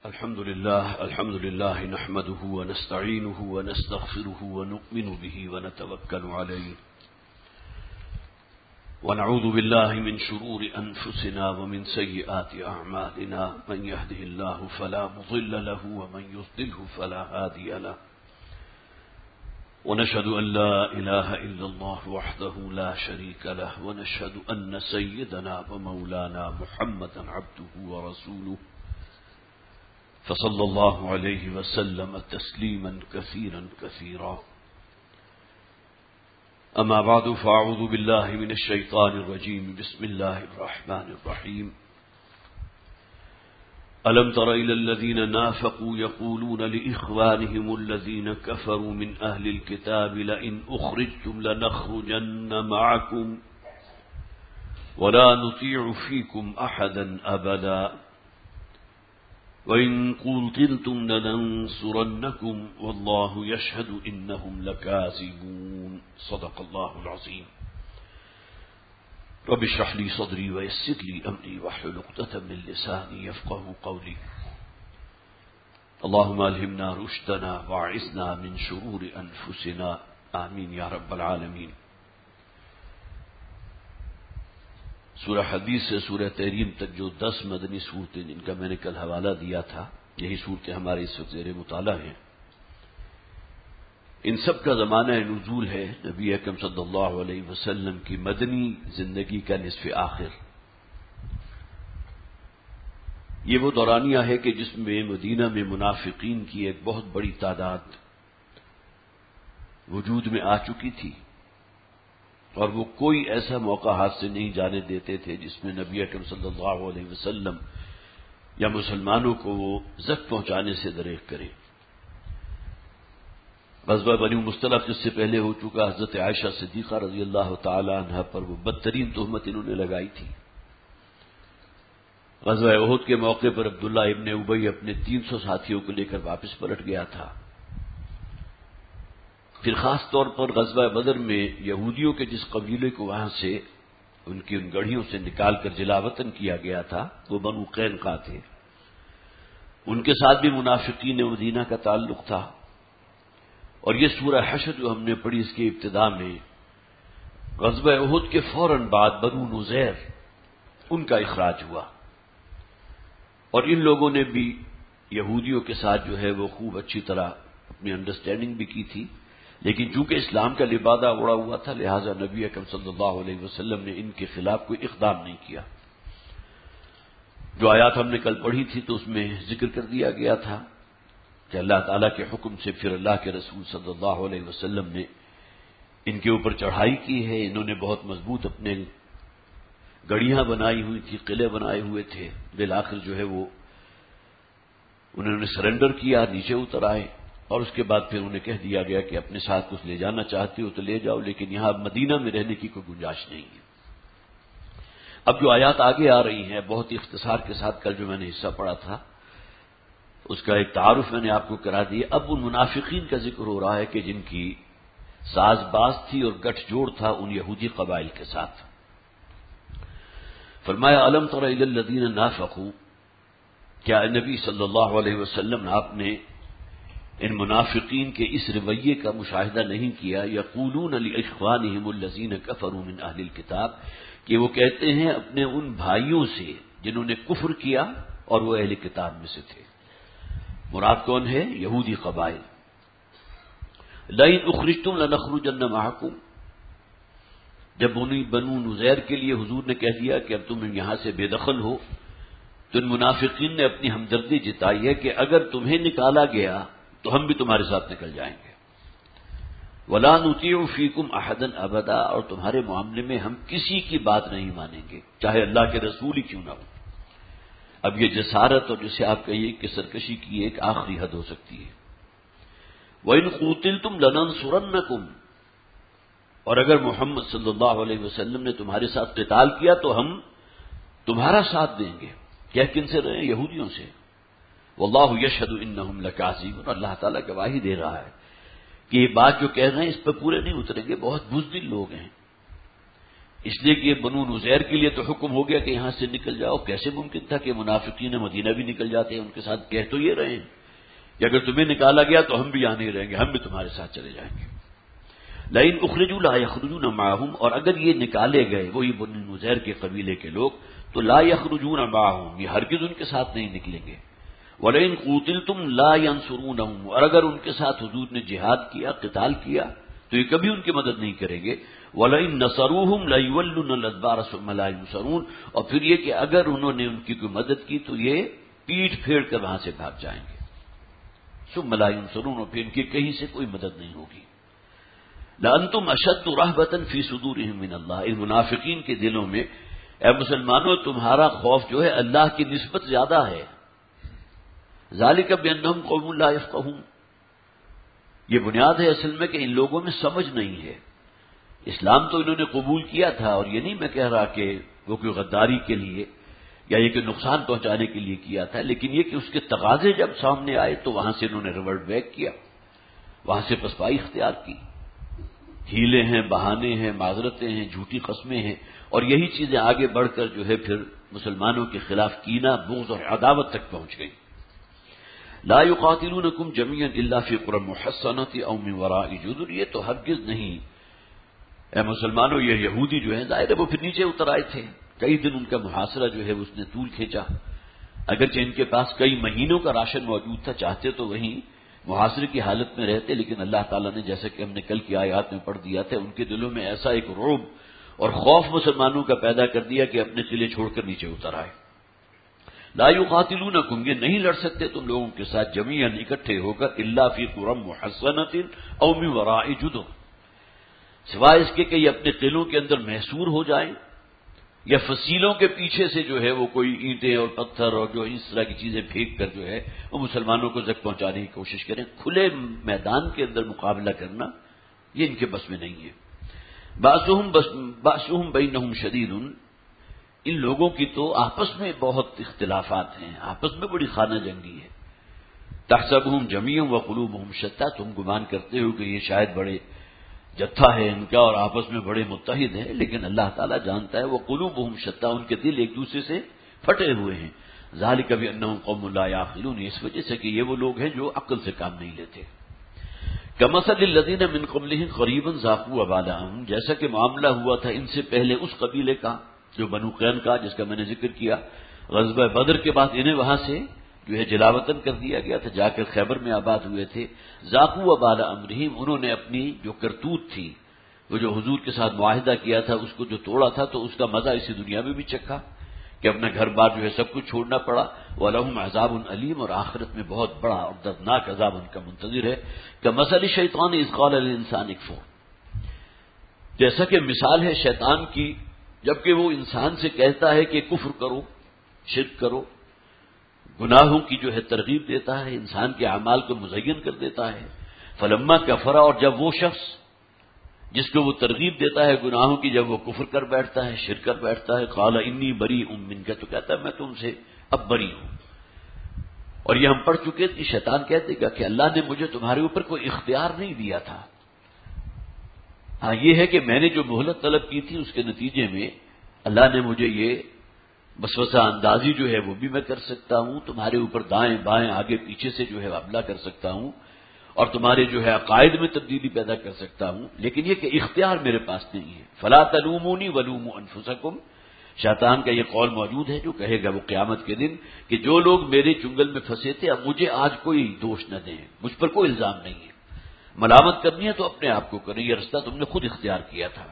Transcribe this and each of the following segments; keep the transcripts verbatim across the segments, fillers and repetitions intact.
الحمد لله الحمد لله نحمده ونستعينه ونستغفره ونؤمن به ونتوكل عليه ونعوذ بالله من شرور أنفسنا ومن سيئات أعمالنا من يهده الله فلا مضل له ومن يضلله فلا هادي له ونشهد أن لا إله إلا الله وحده لا شريك له ونشهد أن سيدنا ومولانا محمدا عبده ورسوله فصلى الله عليه وسلم تسليما كثيرا كثيرا أما بعد فأعوذ بالله من الشيطان الرجيم بسم الله الرحمن الرحيم ألم تر إلى الذين نافقوا يقولون لإخوانهم الذين كفروا من أهل الكتاب لئن أخرجتم لنخرجن معكم ولا نطيع فيكم أحدا أبدا وإن قُوتِلْتُمْ لَنَنصُرَنَّكُمْ وَاللَّهُ يَشْهَدُ إِنَّهُمْ لَكَاذِبُونَ صدق الله العظيم. رب اشرح لي صدري ويسر لي أمري واحلل عقدة من لساني يفقهوا قولي. اللهم ألهمنا رشدنا واعذنا من شرور أنفسنا آمين يا رب العالمين. سورہ حدیث سے سورہ تحریم تک جو دس مدنی صورتیں جن کا میں نے کل حوالہ دیا تھا، یہی صورتیں ہمارے اس وقت زیر مطالعہ ہیں. ان سب کا زمانہ نزول ہے نبی اکرم صلی اللہ علیہ وسلم کی مدنی زندگی کا نصف آخر. یہ وہ دورانیہ ہے کہ جس میں مدینہ میں منافقین کی ایک بہت بڑی تعداد وجود میں آ چکی تھی، اور وہ کوئی ایسا موقع ہاتھ سے نہیں جانے دیتے تھے جس میں نبی اکرم صلی اللہ علیہ وسلم یا مسلمانوں کو وہ زخم پہنچانے سے دریغ کریں. غزوہ بنی مصطلق جس سے پہلے ہو چکا، حضرت عائشہ صدیقہ رضی اللہ تعالی عنہا پر وہ بدترین تہمت انہوں نے لگائی تھی. غزوہ احد کے موقع پر عبداللہ ابن ابی اپنے تین سو ساتھیوں کو لے کر واپس پلٹ گیا تھا. پھر خاص طور پر غزوہ بدر میں یہودیوں کے جس قبیلے کو وہاں سے ان کی ان گڑھیوں سے نکال کر جلا وطن کیا گیا تھا وہ بنو قینقاع تھے. ان کے ساتھ بھی منافقین مدینہ کا تعلق تھا. اور یہ سورہ حشر جو ہم نے پڑھی اس کی ابتدا میں غزوہ احد کے فوراً بعد بنو نذیر ان کا اخراج ہوا، اور ان لوگوں نے بھی یہودیوں کے ساتھ جو ہے وہ خوب اچھی طرح اپنی انڈرسٹینڈنگ بھی کی تھی، لیکن چونکہ اسلام کا لبادہ اڑا ہوا تھا لہٰذا نبی اکرم صلی اللہ علیہ وسلم نے ان کے خلاف کوئی اقدام نہیں کیا. جو آیات ہم نے کل پڑھی تھی تو اس میں ذکر کر دیا گیا تھا کہ اللہ تعالیٰ کے حکم سے پھر اللہ کے رسول صلی اللہ علیہ وسلم نے ان کے اوپر چڑھائی کی ہے. انہوں نے بہت مضبوط اپنے گڑیاں بنائی ہوئی تھی، قلعے بنائے ہوئے تھے. بالآخر جو ہے وہ انہوں نے سرنڈر کیا، نیچے اتر آئے، اور اس کے بعد پھر انہیں کہہ دیا گیا کہ اپنے ساتھ کچھ لے جانا چاہتے ہو تو لے جاؤ، لیکن یہاں مدینہ میں رہنے کی کوئی گنجائش نہیں ہے. اب جو آیات آگے آ رہی ہیں بہت اختصار کے ساتھ کل جو میں نے حصہ پڑھا تھا اس کا ایک تعارف میں نے آپ کو کرا دیا. اب ان منافقین کا ذکر ہو رہا ہے کہ جن کی ساز باز تھی اور گٹھ جوڑ تھا ان یہودی قبائل کے ساتھ. فرمایا الم تر الی الذین نافقوا، کیا نبی صلی اللہ علیہ وسلم آپ نے ان منافقین کے اس رویے کا مشاہدہ نہیں کیا؟ یقولون لاخوانہم الذین کفروا من اہل الکتاب، کہ وہ کہتے ہیں اپنے ان بھائیوں سے جنہوں نے کفر کیا اور وہ اہل کتاب میں سے تھے. مراد کون ہے؟ یہودی قبائل. لئن اخرجتم لنخرجن معکم، جب انہیں بنو نذیر کے لیے حضور نے کہہ دیا کہ اب تم یہاں سے بے دخل ہو، تو ان منافقین نے اپنی ہمدردی جتائی ہے کہ اگر تمہیں نکالا گیا تو ہم بھی تمہارے ساتھ نکل جائیں گے. وَلَا نُطِيعُ فِيكُمْ أَحَدًا أَبَدًا، اور تمہارے معاملے میں ہم کسی کی بات نہیں مانیں گے چاہے اللہ کے رسول ہی کیوں نہ ہو. اب یہ جسارت اور جسے آپ کہیے کہ سرکشی کی ایک آخری حد ہو سکتی ہے. وَإِن قُوتِلْتُمْ لَنَنصُرَنَّكُمْ، اور اگر محمد صلی اللہ علیہ وسلم نے تمہارے ساتھ قتال کیا تو ہم تمہارا ساتھ دیں گے. کیا کن سے رہے؟ یہودیوں سے. واللہ یشہد انہم لکاذبون، اللہ تعالیٰ گواہی دے رہا ہے کہ یہ بات جو کہہ رہے ہیں اس پہ پورے نہیں اتریں گے، بہت بزدل لوگ ہیں. اس لیے کہ بنو نزیر کے لیے تو حکم ہو گیا کہ یہاں سے نکل جاؤ. کیسے ممکن تھا کہ منافقین مدینہ بھی نکل جاتے ہیں؟ ان کے ساتھ کہہ تو یہ رہے ہیں کہ اگر تمہیں نکالا گیا تو ہم بھی یہاں نہیں رہیں گے، ہم بھی تمہارے ساتھ چلے جائیں گے. لئن اخرجوا لا یخرجون معهم، اور اگر یہ نکالے گئے وہی بنو نزیر کے قبیلے کے لوگ تو لا یخرجون معهم، یہ ہرگز ان کے ساتھ نہیں نکلیں گے. ولئن قوتلتم لا ینصرونهم، اور اگر ان کے ساتھ حضور نے جہاد کیا، قتال کیا، تو یہ کبھی ان کی مدد نہیں کریں گے. وَلَئِن نَصَرُوهُمْ لَيُوَلُّنَّ الْأَدْبَارَ ثُمَّ لَا يُنصَرُونَ، اور پھر یہ کہ اگر انہوں نے ان کی کوئی مدد کی تو یہ پیٹھ پھیر کر وہاں سے بھاگ جائیں گے. ثُمَّ لَا يُنصَرُونَ، اور پھر ان کی کہیں سے کوئی مدد نہیں ہوگی. لَأَنْتُمْ أَشَدُّ رَهْبَةً فِي صُدُورِهِمْ مِنَ اللَّهِ، ان منافقین کے دلوں میں اے مسلمانوں تمہارا خوف جو ہے اللہ کی نسبت زیادہ ہے. ذَلِكَ بِأَنَّهُمْ قَوْمٌ لَا يَفْقَهُونَ، یہ بنیاد ہے اصل میں کہ ان لوگوں میں سمجھ نہیں ہے. اسلام تو انہوں نے قبول کیا تھا، اور یہ نہیں میں کہہ رہا کہ وہ کوئی غداری کے لیے یا یہ کہ نقصان پہنچانے کے لیے کیا تھا، لیکن یہ کہ اس کے تقاضے جب سامنے آئے تو وہاں سے انہوں نے ریورٹ بیک کیا، وہاں سے پسپائی اختیار کی. ہیلے ہیں، بہانے ہیں، معذرتیں ہیں، جھوٹی قسمیں ہیں، اور یہی چیزیں آگے بڑھ کر جو ہے پھر مسلمانوں کے خلاف کینہ، بغض اور عداوت تک پہنچ گئی. لا یقاتلونکم جمیعا الا فی قری محصنۃ او من وراء جدر، یہ تو ہرگز نہیں اے مسلمانوں. یہ یہودی جو ہیں ظاہر ہے وہ پھر نیچے اتر آئے تھے، کئی دن ان کا محاصرہ جو ہے اس نے طول کھینچا، اگرچہ ان کے پاس کئی مہینوں کا راشن موجود تھا، چاہتے تو وہیں محاصرے کی حالت میں رہتے، لیکن اللہ تعالیٰ نے جیسے کہ ہم نے کل کی آیات میں پڑھ دیا تھا، ان کے دلوں میں ایسا ایک رعب اور خوف مسلمانوں کا پیدا کر دیا کہ اپنے قلعے چھوڑ کر نیچے اتر آئے. لا یقاتلونکم، یہ نہیں لڑ سکتے تم لوگوں کے ساتھ جمیعا اکٹھے ہو کر، الا فی قری محصنۃ او من وراء جدر، سوائے اس کے کہ یہ اپنے قلعوں کے اندر محصور ہو جائیں یا فصیلوں کے پیچھے سے جو ہے وہ کوئی اینٹیں اور پتھر اور جو اس طرح کی چیزیں پھینک کر جو ہے وہ مسلمانوں کو زخم پہنچانے کی کوشش کریں. کھلے میدان کے اندر مقابلہ کرنا یہ ان کے بس میں نہیں ہے. بعضهم بعضهم بینہم شدید، ان لوگوں کی تو آپس میں بہت اختلافات ہیں، آپس میں بڑی خانہ جنگی ہے. تحسبهم جمیعا وقلوبهم شتیٰ، تم گمان کرتے ہو کہ یہ شاید بڑے جتھا ہے ان کا اور آپس میں بڑے متحد ہیں، لیکن اللہ تعالیٰ جانتا ہے وہ قلوبہم شتیٰ، ان کے دل ایک دوسرے سے پھٹے ہوئے ہیں. ذالک بانہم قوم لا یعقلون، اس وجہ سے کہ یہ وہ لوگ ہیں جو عقل سے کام نہیں لیتے. کمثل الذین من قبلہم قریبا ذاقوا وبال امرہم، جیسا کہ معاملہ ہوا تھا ان سے پہلے اس قبیلے کا جو بنو قینقاع جس کا میں نے ذکر کیا. غزوہ بدر کے بعد انہیں وہاں سے جو ہے جلاوطن کر دیا گیا تھا، جا کر خیبر میں آباد ہوئے تھے. ذاقوا وبال امرہم، انہوں نے اپنی جو کرتوت تھی، وہ جو حضور کے ساتھ معاہدہ کیا تھا اس کو جو توڑا تھا، تو اس کا مزہ اسی دنیا میں بھی چکھا کہ اپنا گھر بار جو ہے سب کچھ چھوڑنا پڑا. وَلَهُمْ عَذَابٌ عَلِيمٌ، اور آخرت میں بہت بڑا اور دردناک عذاب ان کا منتظر ہے. كَمَثَلِ الشَّيْطَانِ إِذْ قَالَ لِلْإِنسَانِ اكْفُرْ، جیسا کہ مثال ہے شیطان کی جبکہ وہ انسان سے کہتا ہے کہ کفر کرو، شرک کرو، گناہوں کی جو ہے ترغیب دیتا ہے، انسان کے اعمال کو مزین کر دیتا ہے. فلما کفر، اور جب وہ شخص جس کو وہ ترغیب دیتا ہے گناہوں کی، جب وہ کفر کر بیٹھتا ہے، شرک کر بیٹھتا ہے، قال انی بریء منک، تو کہتا ہے میں تم سے اب بری ہوں. اور یہ ہم پڑھ چکے کہ شیطان کہہ دے گا کہ اللہ نے مجھے تمہارے اوپر کوئی اختیار نہیں دیا تھا. ہاں یہ ہے کہ میں نے جو مہلت طلب کی تھی اس کے نتیجے میں اللہ نے مجھے یہ وسوسہ اندازی جو ہے وہ بھی میں کر سکتا ہوں، تمہارے اوپر دائیں بائیں آگے پیچھے سے جو ہے حملہ کر سکتا ہوں، اور تمہارے جو ہے عقائد میں تبدیلی پیدا کر سکتا ہوں، لیکن یہ کہ اختیار میرے پاس نہیں ہے. فلا تلومونی ولوموا انفسکم، شیطان کا یہ قول موجود ہے جو کہے گا وہ قیامت کے دن کہ جو لوگ میرے چنگل میں پھنسے تھے اب مجھے آج کوئی دوش نہ دیں، مجھ پر کوئی الزام نہیں ہے. ملامت کرنی ہے تو اپنے آپ کو کریں، یہ رستہ تم نے خود اختیار کیا تھا.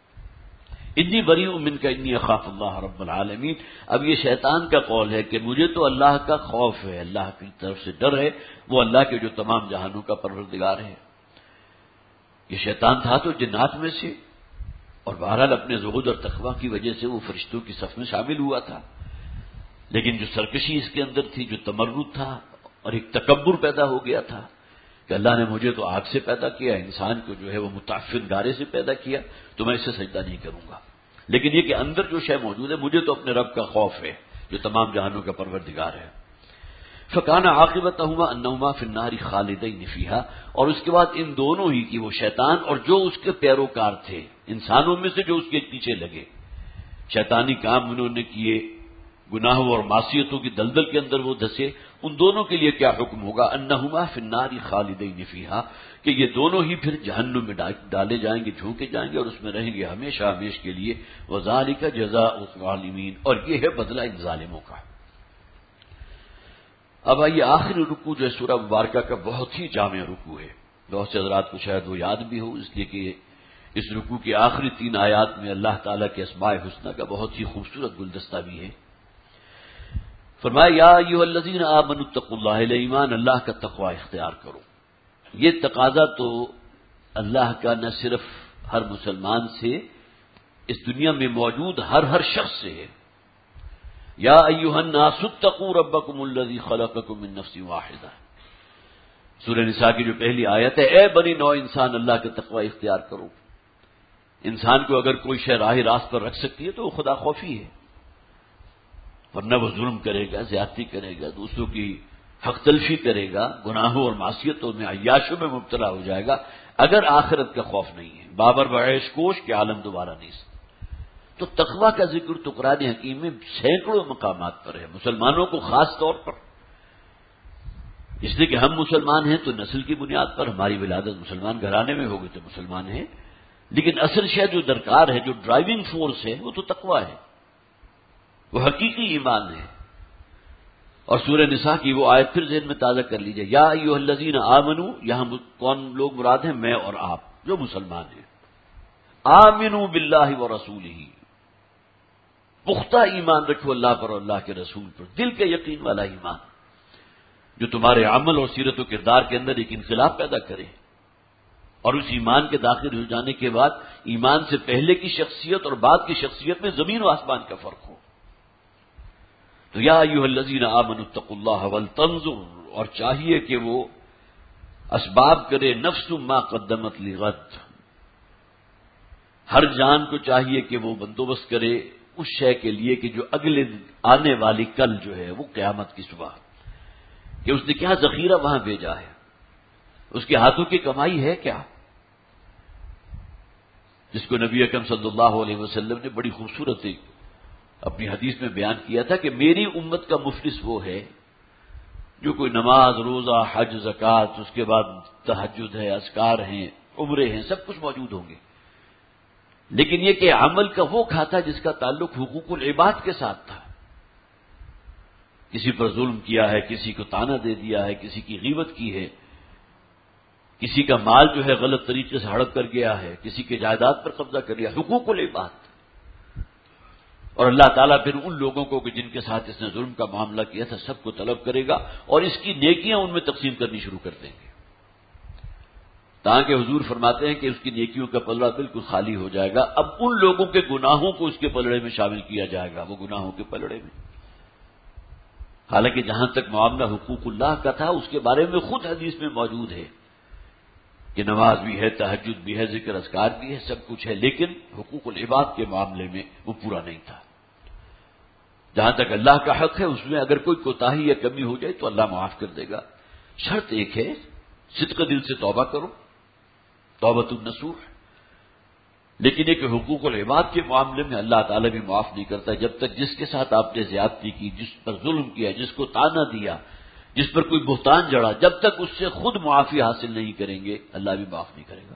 انی بریء منک انی اخاف اللہ رب العالمین. اب یہ شیطان کا قول ہے کہ مجھے تو اللہ کا خوف ہے، اللہ کی طرف سے ڈر ہے، وہ اللہ کے جو تمام جہانوں کا پروردگار ہے. یہ شیطان تھا تو جنات میں سے، اور بہرحال اپنے زہد اور تقویٰ کی وجہ سے وہ فرشتوں کی صف میں شامل ہوا تھا، لیکن جو سرکشی اس کے اندر تھی، جو تمرد تھا اور ایک تکبر پیدا ہو گیا تھا کہ اللہ نے مجھے تو آگ سے پیدا کیا، انسان کو جو ہے وہ متعفن گارے سے پیدا کیا، تو میں اسے سجدہ نہیں کروں گا. لیکن یہ کہ اندر جو شے موجود ہے، مجھے تو اپنے رب کا خوف ہے جو تمام جہانوں کا پروردگار ہے. فکان عاقبتہما انہما فی النار خالدین فیہا، اور اس کے بعد ان دونوں ہی کی، وہ شیطان اور جو اس کے پیروکار تھے انسانوں میں سے جو اس کے پیچھے لگے، شیطانی کام انہوں نے کیے، گناہوں اور معصیتوں کی دلدل کے اندر وہ دھسے، ان دونوں کے لیے کیا حکم ہوگا؟ انہما فی النار خالدین فیہا، کہ یہ دونوں ہی پھر جہنم میں ڈالے جائیں گے، جھونکے جائیں گے اور اس میں رہیں گے ہمیشہ ہمیش کے لیے۔ وذالک جزاء الظالمین، اور یہ ہے بدلہ ان ظالموں کا۔ اب آئیے آخری رکوع جو ہے سورہ مبارکہ کا بہت ہی جامع رکوع ہے، بہت سے حضرات کو شاید وہ یاد بھی ہو، اس لیے کہ اس رکوع کی آخری تین آیات میں اللہ تعالیٰ کے اسماء حسنی کا بہت ہی خوبصورت گلدستہ بھی ہے۔ فرمایا یا ایھا الذین آمنوا اتقوا اللہ، ایمان اللہ کا تقوی اختیار کرو۔ یہ تقاضا تو اللہ کا نہ صرف ہر مسلمان سے، اس دنیا میں موجود ہر ہر شخص سے ہے۔ یا ایھا الناس اتقوا ربکم الذی خلقکم من نفس واحدہ، سورہ نساء کی جو پہلی آیت ہے، اے بنی نوع انسان اللہ کا تقوی اختیار کرو۔ انسان کو اگر کوئی شے راہ راست پر رکھ سکتی ہے تو وہ خدا خوفی ہے، ورنہ وہ ظلم کرے گا، زیادتی کرے گا، دوسروں کی حق تلفی کرے گا، گناہوں اور معصیتوں میں عیاشوں میں مبتلا ہو جائے گا، اگر آخرت کا خوف نہیں ہے۔ بابر بعیش کوش کے عالم دوبارہ نہیں سکتا۔ تو تقوی کا ذکر تو قرآن حکیم میں سینکڑوں مقامات پر ہے، مسلمانوں کو خاص طور پر، اس لیے کہ ہم مسلمان ہیں تو نسل کی بنیاد پر ہماری ولادت مسلمان گھرانے میں ہوگی تو مسلمان ہیں، لیکن اصل شے جو درکار ہے، جو ڈرائیونگ فورس ہے، وہ تو تقوی ہے، وہ حقیقی ایمان ہے۔ اور سورہ نساء کی وہ آیت پھر ذہن میں تازہ کر لیجئے، یا ایھا الذین آمنوا، یہاں کون لوگ مراد ہیں؟ میں اور آپ جو مسلمان ہیں۔ آمنوا باللہ ورسولہ، پختہ ایمان رکھو اللہ پر اور اللہ کے رسول پر، دل کے یقین والا ایمان جو تمہارے عمل اور سیرت و کردار کے اندر ایک انقلاب پیدا کرے، اور اس ایمان کے داخل ہو جانے کے بعد ایمان سے پہلے کی شخصیت اور بعد کی شخصیت میں زمین و آسمان کا فرق ہو۔ تو یا ایھا الذین آمنوا اتقوا اللہ ولتنظر، اور چاہیے کہ وہ اسباب کرے، نفس ما قدمت لغد، ہر جان کو چاہیے کہ وہ بندوبست کرے اس شے کے لیے کہ جو اگلے آنے والی کل جو ہے وہ قیامت کی صبح، کہ اس نے کیا ذخیرہ وہاں بھیجا ہے، اس کے ہاتھوں کی کمائی ہے کیا، جس کو نبی اکرم صلی اللہ علیہ وسلم نے بڑی خوبصورت ایک اپنی حدیث میں بیان کیا تھا کہ میری امت کا مفلس وہ ہے جو کوئی نماز، روزہ، حج، زکوٰۃ، اس کے بعد تہجد ہے، اذکار ہیں، عمرے ہیں، سب کچھ موجود ہوں گے، لیکن یہ کہ عمل کا وہ کھاتا جس کا تعلق حقوق العباد کے ساتھ تھا، کسی پر ظلم کیا ہے، کسی کو طعنہ دے دیا ہے، کسی کی غیبت کی ہے، کسی کا مال جو ہے غلط طریقے سے ہڑپ کر گیا ہے، کسی کے جائیداد پر قبضہ کر لیا، حقوق العباد۔ اور اللہ تعالیٰ پھر ان لوگوں کو کہ جن کے ساتھ اس نے ظلم کا معاملہ کیا تھا سب کو طلب کرے گا اور اس کی نیکیاں ان میں تقسیم کرنی شروع کر دیں گے، تاکہ حضور فرماتے ہیں کہ اس کی نیکیوں کا پلڑا بالکل خالی ہو جائے گا، اب ان لوگوں کے گناہوں کو اس کے پلڑے میں شامل کیا جائے گا، وہ گناہوں کے پلڑے میں۔ حالانکہ جہاں تک معاملہ حقوق اللہ کا تھا اس کے بارے میں خود حدیث میں موجود ہے کہ نماز بھی ہے، تہجد بھی ہے، ذکر اذکار بھی ہے، سب کچھ ہے، لیکن حقوق العباد کے معاملے میں وہ پورا نہیں تھا۔ جہاں تک اللہ کا حق ہے اس میں اگر کوئی کوتاہی یا کمی ہو جائے تو اللہ معاف کر دے گا، شرط ایک ہے صدق دل سے توبہ کرو، توبۃ النصوح، لیکن ایک حقوق العباد کے معاملے میں اللہ تعالیٰ بھی معاف نہیں کرتا جب تک جس کے ساتھ آپ نے زیادتی کی، جس پر ظلم کیا، جس کو طعنہ دیا، جس پر کوئی بہتان جڑا، جب تک اس سے خود معافی حاصل نہیں کریں گے اللہ بھی معاف نہیں کرے گا۔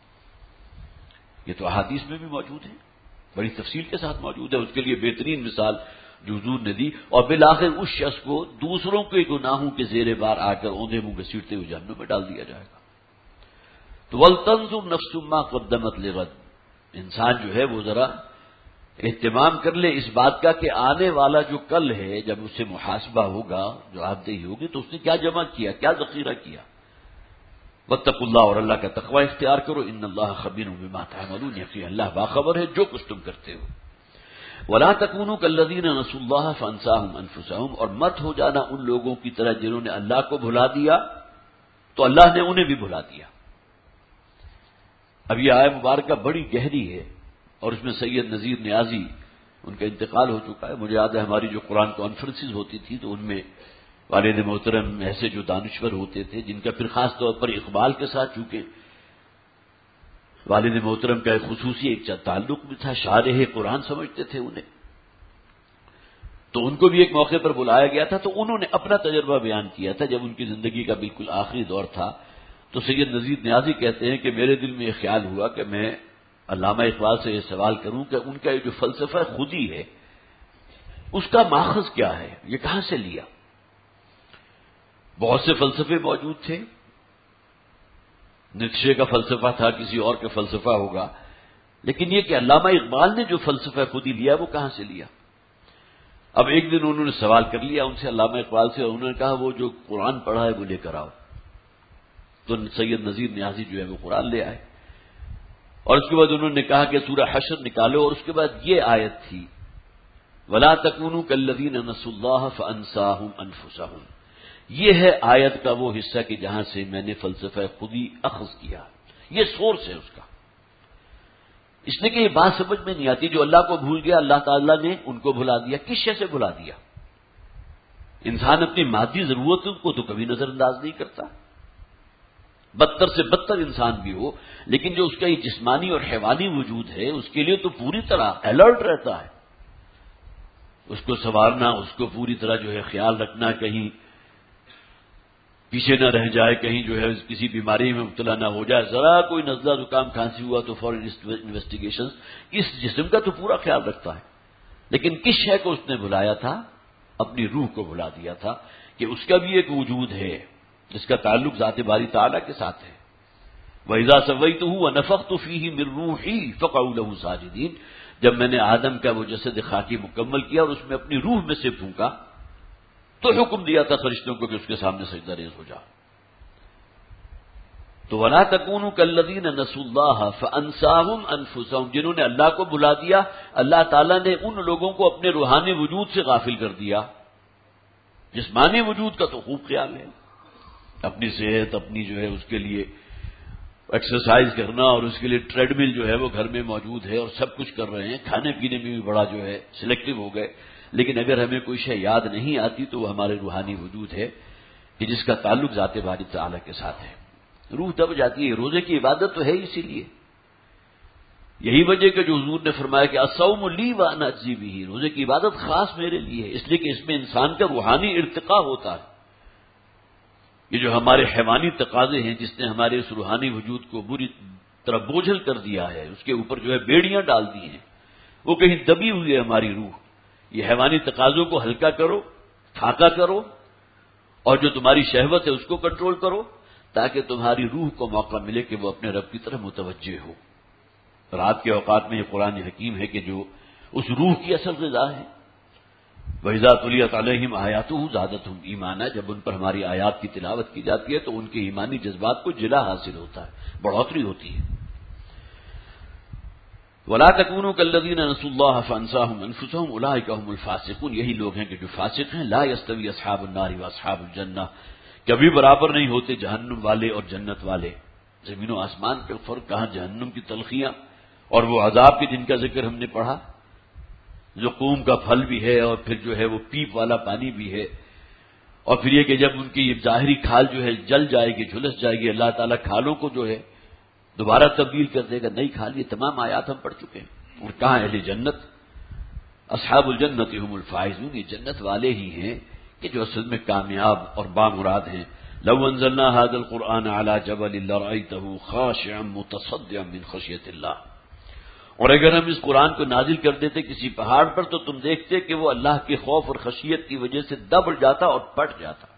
یہ تو احادیث میں بھی موجود ہے، بڑی تفصیل کے ساتھ موجود ہے، اس کے لیے بہترین مثال جو حضور نے دی، اور بالآخر اس شخص کو دوسروں کے گناہوں کے زیر بار آ کر اوندھے منہ گھسیٹتے ہوئے جہنم میں ڈال دیا جائے گا۔ تو وَلْتَنظُرْ نَفْسٌ مَّا قَدَّمَتْ لِغَدٍ، انسان جو ہے وہ ذرا اہتمام کر لے اس بات کا کہ آنے والا جو کل ہے جب اس سے محاسبہ ہوگا، جو آبدہی ہوگی، تو اس نے کیا جمع کیا، کیا ذخیرہ کیا۔ واتقوا اللہ، اور اللہ کا تقوی اختیار کرو، ان اللہ خبیر بما تعملون، یقین اللہ باخبر ہے جو کچھ تم کرتے ہو۔ ولا تکونوا کالذین نسوا اللہ فانساہم انفسہم، اور مت ہو جانا ان لوگوں کی طرح جنہوں نے اللہ کو بھلا دیا تو اللہ نے انہیں بھی بھلا دیا۔ اب یہ آیت مبارکہ بڑی گہری ہے اور اس میں سید نذیر نیازی ان کا انتقال ہو چکا ہے، مجھے یاد ہے ہماری جو قرآن کانفرنسز ہوتی تھی تو ان میں والد محترم ایسے جو دانشور ہوتے تھے جن کا پھر خاص طور پر اقبال کے ساتھ چونکہ والد محترم کا ایک خصوصی ایک تعلق بھی تھا، شارح قرآن سمجھتے تھے انہیں، تو ان کو بھی ایک موقع پر بلایا گیا تھا، تو انہوں نے اپنا تجربہ بیان کیا تھا جب ان کی زندگی کا بالکل آخری دور تھا۔ تو سید نذیر نیازی کہتے ہیں کہ میرے دل میں یہ خیال ہوا کہ میں علامہ اقبال سے یہ سوال کروں کہ ان کا یہ جو فلسفہ خودی ہے اس کا ماخذ کیا ہے، یہ کہاں سے لیا؟ بہت سے فلسفے موجود تھے، نیتشے کا فلسفہ تھا، کسی اور کا فلسفہ ہوگا، لیکن یہ کہ علامہ اقبال نے جو فلسفہ خودی لیا وہ کہاں سے لیا؟ اب ایک دن انہوں نے سوال کر لیا ان سے علامہ اقبال سے، اور انہوں نے کہا وہ جو قرآن پڑھا ہے وہ لے کر آؤ۔ تو سید نذیر نیازی جو ہے وہ قرآن لے آئے، اور اس کے بعد انہوں نے کہا کہ سورہ حشر نکالو، اور اس کے بعد یہ آیت تھی وَلَا تَكُونُوا كَالَّذِينَ نَسُوا اللَّهَ فَأَنسَاهُمْ أَنفُسَهُمْ۔ یہ ہے آیت کا وہ حصہ کہ جہاں سے میں نے فلسفہ خودی اخذ کیا، یہ سورس ہے اس کا۔ اس نے کہ یہ بات سمجھ میں نہیں آتی، جو اللہ کو بھول گیا اللہ تعالیٰ نے ان کو بھلا دیا، کس شے سے بھلا دیا؟ انسان اپنی مادی ضرورتوں کو تو کبھی نظر انداز نہیں کرتا، بدتر سے بدتر انسان بھی ہو، لیکن جو اس کا یہ جسمانی اور حیوانی وجود ہے اس کے لیے تو پوری طرح الرٹ رہتا ہے، اس کو سنوارنا، اس کو پوری طرح جو ہے خیال رکھنا، کہیں پیچھے نہ رہ جائے، کہیں جو ہے کسی بیماری میں مبتلا نہ ہو جائے، ذرا کوئی نزلہ زکام کھانسی ہوا تو فوراً انویسٹیگیشن، اس جسم کا تو پورا خیال رکھتا ہے، لیکن کس شے کو اس نے بلایا تھا؟ اپنی روح کو بلا دیا تھا کہ اس کا بھی ایک وجود ہے جس کا تعلق ذات باری تعالیٰ کے ساتھ ہے۔ وَإِذَا سَوَّيْتُهُ وَنَفَخْتُ فِيهِ مِن رُّوحِي فَقَعُوا لَهُ سَاجِدِينَ، جب میں نے آدم کا وہ جسد خاکی مکمل کیا اور اس میں اپنی روح میں سے پھونکا تو حکم دیا تھا فرشتوں کو کہ اس کے سامنے سجدہ ریز ہو جا۔ تو وَلَا تَكُونُوا كَالَّذِينَ نَسُوا اللَّهَ فَأَنسَاهُمْ أَنفُسَهُمْ، جنہوں نے اللہ کو بھلا دیا، اللہ تعالیٰ نے ان لوگوں کو اپنے روحانی وجود سے غافل کر دیا۔ جسمانی وجود کا تو خوب خیال ہے، اپنی صحت، اپنی جو ہے اس کے لیے ایکسرسائز کرنا، اور اس کے لیے ٹریڈ مل جو ہے وہ گھر میں موجود ہے اور سب کچھ کر رہے ہیں، کھانے پینے میں بھی بڑا جو ہے سلیکٹو ہو گئے، لیکن اگر ہمیں کوئی شے یاد نہیں آتی تو وہ ہمارے روحانی وجود ہے کہ جس کا تعلق ذات باری تعالیٰ کے ساتھ ہے۔ روح دب جاتی ہے، روزے کی عبادت تو ہے اسی لیے، یہی وجہ کہ جو حضور نے فرمایا کہ الصوم لی وانا اجزی بہ، روزے کی عبادت خاص میرے لیے ہے، اس لیے کہ اس میں انسان کا روحانی ارتقاء ہوتا ہے۔ یہ جو ہمارے حیوانی تقاضے ہیں جس نے ہمارے اس روحانی وجود کو بری طرح بوجھل کر دیا ہے، اس کے اوپر جو ہے بیڑیاں ڈال دی ہیں، وہ کہیں دبی ہوئی ہے ہماری روح، یہ حیوانی تقاضوں کو ہلکا کرو، ٹھاکا کرو، اور جو تمہاری شہوت ہے اس کو کنٹرول کرو، تاکہ تمہاری روح کو موقع ملے کہ وہ اپنے رب کی طرف متوجہ ہو۔ رات کے اوقات میں یہ قرآن حکیم ہے کہ جو اس روح کی اصل غذا ہے۔ وَإِذَا تُلِيَتْ عَلَيْهِمْ آيَاتُهُ زَادَتْهُمْ ایمانا، جب ان پر ہماری آیات کی تلاوت کی جاتی ہے تو ان کے ایمانی جذبات کو جلا حاصل ہوتا ہے، بڑھوتری ہوتی ہے۔ وَلَا تَكُونُوا كَالَّذِينَ نَسُوا اللَّهَ فَأَنسَاهُمْ أَنفُسَهُمْ أُولَٰئِكَ هُمُ الْفَاسِقُونَ، یہی لوگ ہیں کہ جو فاسق ہیں۔ لَا يَسْتَوِي أَصْحَابُ النَّارِ وَأَصْحَابُ الْجَنَّةِ، کبھی برابر نہیں ہوتے جہنم والے اور جنت والے۔ زمین و آسمان کا فرق، کہاں جہنم کی تلخیاں اور وہ عذاب کے جن کا ذکر ہم نے پڑھا، جو قوم کا پھل بھی ہے اور پھر جو ہے وہ پیپ والا پانی بھی ہے، اور پھر یہ کہ جب ان کی یہ ظاہری کھال جو ہے جل جائے گی، جھلس جائے گی، اللہ تعالیٰ کھالوں کو جو ہے دوبارہ تبدیل کر دے گا، نئی کھال۔ یہ تمام آیات ہم پڑھ چکے ہیں۔ اور کہاں اہل جنت؟ اصحاب الجنت هم الفائزون، یہ جنت والے ہی ہیں کہ جو اصل میں کامیاب اور بامراد ہیں۔ لو انزلنا هذا القرآن على جبل لرأيته خاشعا متصدعا من خشية الله، اور اگر ہم اس قرآن کو نازل کر دیتے کسی پہاڑ پر تو تم دیکھتے کہ وہ اللہ کے خوف اور خشیت کی وجہ سے دب جاتا اور پٹ جاتا۔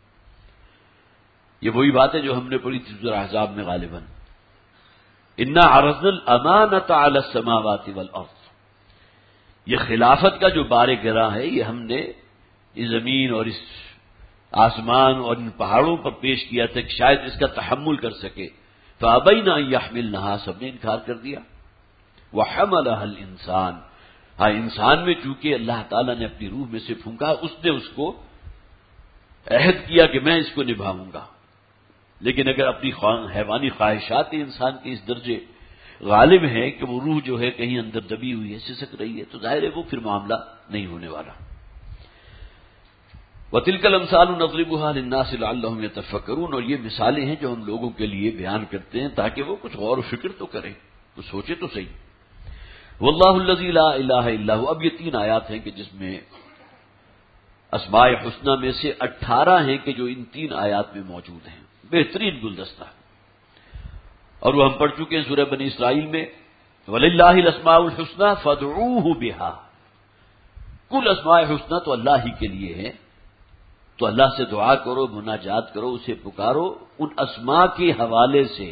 یہ وہی بات ہے جو ہم نے پڑھی تھی سورہ احزاب میں غالباً، انا عرضنا الامانۃ علی السماوات والارض، یہ خلافت کا جو بار گراں ہے یہ ہم نے اس زمین اور اس آسمان اور ان پہاڑوں پر پیش کیا تھا کہ شاید اس کا تحمل کر سکے۔ فابین ان یحملنھا، سب نے انکار کر دیا۔ وحملها الانسان، ہاں انسان میں چونکہ اللہ تعالیٰ نے اپنی روح میں سے پھونکا، اس نے اس کو عہد کیا کہ میں اس کو نبھاؤں گا، لیکن اگر اپنی حیوانی خواہشات انسان کے اس درجے غالب ہے کہ وہ روح جو ہے کہیں اندر دبی ہوئی ہے، سسک رہی ہے، تو ظاہر ہے وہ پھر معاملہ نہیں ہونے والا۔ وَتِلْكَ الْأَمْثَالُ نَضْرِبُهَا لِلنَّاسِ لَعَلَّهُمْ يَتَفَكَّرُونَ، اور یہ مثالیں ہیں جو ہم لوگوں کے لیے بیان کرتے ہیں تاکہ وہ کچھ غور و فکر تو کریں، تو سوچے تو صحیح۔ وَاللَّهُ الَّذِي لَا إِلَٰهَ إِلَّا هُوَ، اب یہ تین آیات ہیں کہ جس میں اسماء حسنہ میں سے اٹھارہ ہیں کہ جو ان تین آیات میں موجود ہیں، بہترین گلدستہ، اور وہ ہم پڑھ چکے ہیں سورہ بنی اسرائیل میں، وَلِلَّهِ الْأَسْمَاءُ الْحُسْنَىٰ فَادْعُوهُ بِهَا، کل اسماء حسنہ تو اللہ ہی کے لیے ہے، تو اللہ سے دعا کرو، مناجات کرو، اسے پکارو ان اسماء کے حوالے سے،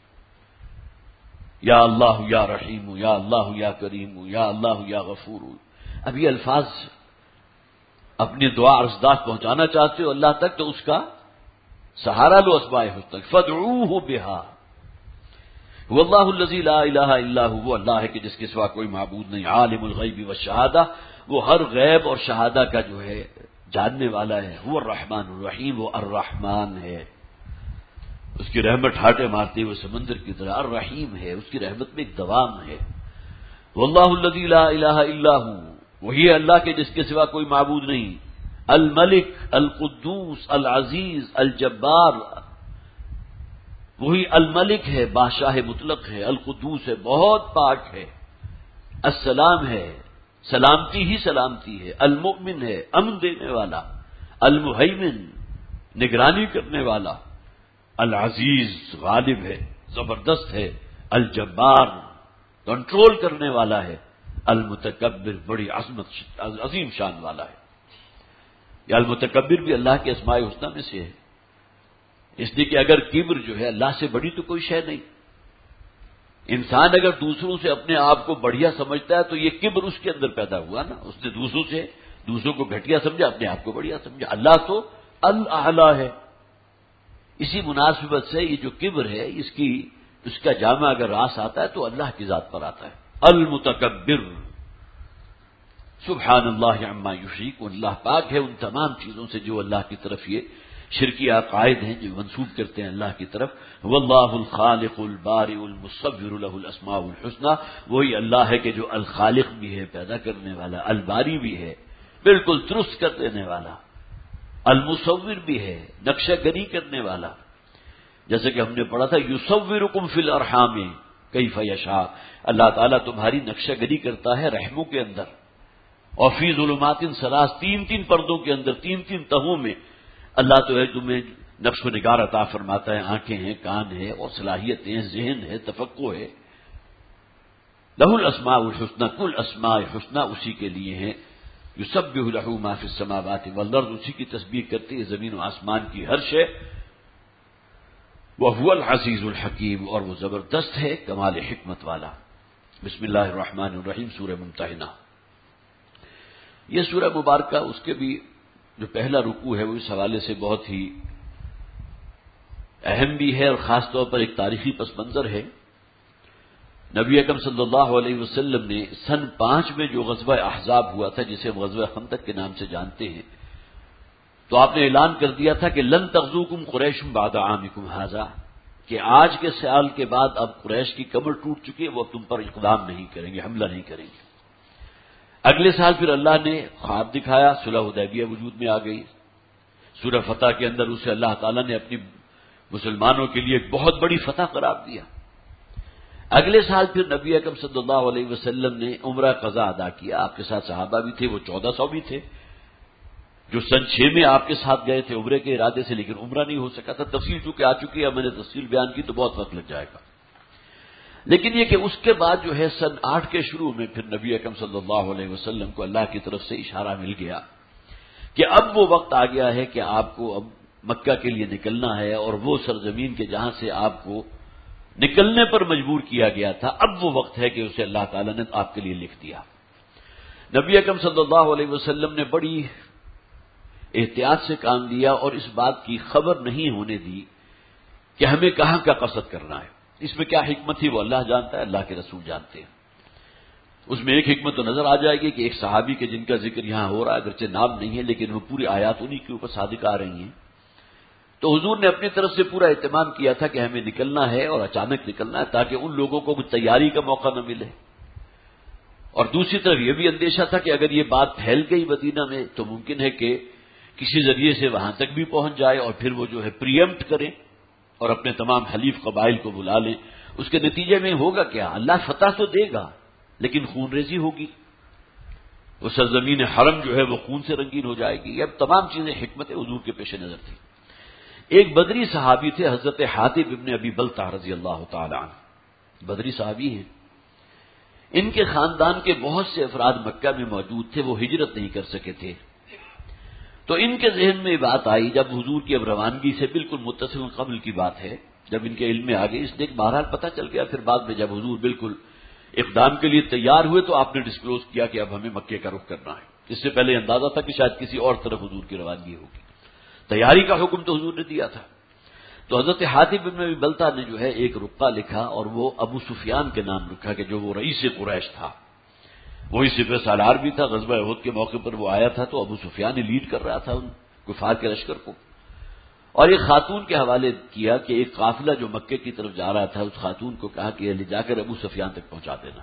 یا اللہ یا رحیم، یا اللہ یا کریم، یا اللہ یا غفور۔ اب یہ الفاظ اپنی دعا ارزداد پہنچانا چاہتے ہو اللہ تک تو اس کا سہارا لو، اسماء حسنہ فادعوہ بہا۔ واللہ الذی لا الہ الا هو، وہ اللہ ہے کہ جس کے سوا کوئی معبود نہیں، عالم الغیب والشہادہ، وہ ہر غیب اور شہادہ کا جو ہے جاننے والا ہے، وہ الرحمن الرحیم، وہ الرحمن ہے، اس کی رحمت ٹھاٹے مارتے ہوئے سمندر کی طرح، الرحیم ہے، اس کی رحمت میں ایک دوام ہے۔ واللہ الذی لا الہ الا هو، وہی اللہ کے جس کے سوا کوئی معبود نہیں، الملک القدوس العزیز الجبار، وہی الملک ہے، بادشاہ مطلق ہے، القدوس ہے، بہت پاک ہے، السلام ہے، سلامتی ہی سلامتی ہے، المؤمن ہے، امن دینے والا، المہیمن نگرانی کرنے والا، العزیز غالب ہے، زبردست ہے، الجبار کنٹرول کرنے والا ہے، المتکبر بڑی عظمت عظیم شان والا ہے۔ یا المتکبر بھی اللہ کے اسماء حسنہ میں سے ہے، اس لیے کہ اگر کبر جو ہے اللہ سے بڑی تو کوئی شے نہیں، انسان اگر دوسروں سے اپنے آپ کو بڑھیا سمجھتا ہے تو یہ کبر اس کے اندر پیدا ہوا نا، اس نے دوسروں سے دوسروں کو گھٹیا سمجھا، اپنے آپ کو بڑھیا سمجھا۔ اللہ تو الاعلی ہے، اسی مناسبت سے یہ جو کبر ہے اس کی اس کا جامع اگر راس آتا ہے تو اللہ کی ذات پر آتا ہے، المتکبر، سبحان اللہ عما یشرکون، اللہ پاک ہے ان تمام چیزوں سے جو اللہ کی طرف یہ شرکی عقائد ہیں جو منسوب کرتے ہیں اللہ کی طرف۔ واللہ الخالق البارئ المصور له الاسماء الحسنى، وہی اللہ ہے کہ جو الخالق بھی ہے، پیدا کرنے والا، الباری بھی ہے، بالکل درست کر دینے والا، المصور بھی ہے، نقشہ گری کرنے والا، جیسے کہ ہم نے پڑھا تھا یصورکم فی الارحام کیف یشاء، اللہ تعالیٰ تمہاری نقشہ گری کرتا ہے رحموں کے اندر، اور فی ظلمات ثلاث، تین تین پردوں کے اندر، تین تین تہوں میں اللہ تو ہے تمہیں نقش و نگار عطا فرماتا ہے، آنکھیں ہیں، کان ہے، اور صلاحیتیں ہیں، ذہن ہے، تفقع ہے۔ لہ الاسماء الحسنى، کل اسماء حسنہ اسی کے لیے ہیں، یسبح لہ ما فی السماوات والارض، اسی کی تسبیح کرتی ہے زمین و آسمان کی ہر شے، وہو العزیز الحکیم، اور وہ زبردست ہے کمال حکمت والا۔ بسم اللہ الرحمن الرحیم، سورہ ممتحنہ۔ یہ سورہ مبارکہ اس کے بھی جو پہلا رکوع ہے وہ اس حوالے سے بہت ہی اہم بھی ہے، اور خاص طور پر ایک تاریخی پس منظر ہے۔ نبی اکرم صلی اللہ علیہ وسلم نے سن پانچ میں جو غزوہ احزاب ہوا تھا، جسے ہم غزوہ خندق کے نام سے جانتے ہیں، تو آپ نے اعلان کر دیا تھا کہ لن تغزوکم قریش بعد عامکم ھذا، کہ آج کے سال کے بعد اب قریش کی کمر ٹوٹ چکی ہے، وہ تم پر اقدام نہیں کریں گے، حملہ نہیں کریں گے۔ اگلے سال پھر اللہ نے خواب دکھایا، صلح حدیبیہ وجود میں آ گئی، سورہ فتح کے اندر اسے اللہ تعالیٰ نے اپنی مسلمانوں کے لیے ایک بہت بڑی فتح قرار دیا۔ اگلے سال پھر نبی اکرم صلی اللہ علیہ وسلم نے عمرہ قضا ادا کیا، آپ کے ساتھ صحابہ بھی تھے، وہ چودہ سو بھی تھے، جو سن چھ میں آپ کے ساتھ گئے تھے عمرے کے ارادے سے، لیکن عمرہ نہیں ہو سکا تھا۔ تفصیل چونکہ آ چکی ہے، میں نے تفصیل بیان کی تو بہت وقت لگ جائے گا، لیکن یہ کہ اس کے بعد جو ہے سن آٹھ کے شروع میں پھر نبی اکرم صلی اللہ علیہ وسلم کو اللہ کی طرف سے اشارہ مل گیا کہ اب وہ وقت آ گیا ہے کہ آپ کو اب مکہ کے لیے نکلنا ہے، اور وہ سرزمین کے جہاں سے آپ کو نکلنے پر مجبور کیا گیا تھا، اب وہ وقت ہے کہ اسے اللہ تعالیٰ نے آپ کے لیے لکھ دیا۔ نبی اکرم صلی اللہ علیہ وسلم نے بڑی احتیاط سے کام لیا، اور اس بات کی خبر نہیں ہونے دی کہ ہمیں کہاں کا قصد کرنا ہے۔ اس میں کیا حکمت تھی وہ اللہ جانتا ہے، اللہ کے رسول جانتے ہیں۔ اس میں ایک حکمت تو نظر آ جائے گی کہ ایک صحابی کے جن کا ذکر یہاں ہو رہا ہے، اگرچہ نام نہیں ہے لیکن وہ پوری آیات انہی کے اوپر صادق آ رہی ہیں، تو حضور نے اپنی طرف سے پورا اہتمام کیا تھا کہ ہمیں نکلنا ہے اور اچانک نکلنا ہے، تاکہ ان لوگوں کو کچھ تیاری کا موقع نہ ملے، اور دوسری طرف یہ بھی اندیشہ تھا کہ اگر یہ بات پھیل گئی مدینہ میں تو ممکن ہے کہ کسی ذریعے سے وہاں تک بھی پہنچ جائے اور پھر وہ جو ہے پریمپٹ کریں اور اپنے تمام حلیف قبائل کو بلا لیں. اس کے نتیجے میں ہوگا کیا؟ اللہ فتح تو دے گا لیکن خون ریزی ہوگی، وہ سرزمین حرم جو ہے وہ خون سے رنگین ہو جائے گی. یہ اب تمام چیزیں حکمت حضور کے پیش نظر تھی. ایک بدری صحابی تھے حضرت حاتب ابن ابی بلتع رضی اللہ تعالی عنہ، بدری صحابی ہیں. ان کے خاندان کے بہت سے افراد مکہ میں موجود تھے، وہ ہجرت نہیں کر سکے تھے. تو ان کے ذہن میں یہ بات آئی جب حضور کی اب روانگی سے بالکل متصل قبل کی بات ہے، جب ان کے علم میں آ گئی، اس لیے بہرحال پتہ چل گیا. پھر بعد میں جب حضور بالکل اقدام کے لیے تیار ہوئے تو آپ نے ڈسکلوز کیا کہ اب ہمیں مکے کا رخ کرنا ہے. اس سے پہلے اندازہ تھا کہ شاید کسی اور طرف حضور کی روانگی ہوگی. تیاری کا حکم تو حضور نے دیا تھا. تو حضرت حاتب بن ابی بلتع نے جو ہے ایک رقعہ لکھا اور وہ ابو سفیان کے نام رکھا کہ جو وہ رئیس قریش تھا، وہی سپہ سالار بھی تھا. غزوہ احد کے موقع پر وہ آیا تھا تو ابو سفیان نے لیڈ کر رہا تھا ان کفار کے لشکر کو. اور ایک خاتون کے حوالے کیا کہ ایک قافلہ جو مکے کی طرف جا رہا تھا، اس خاتون کو کہا کہ لے جا کر ابو سفیان تک پہنچا دینا.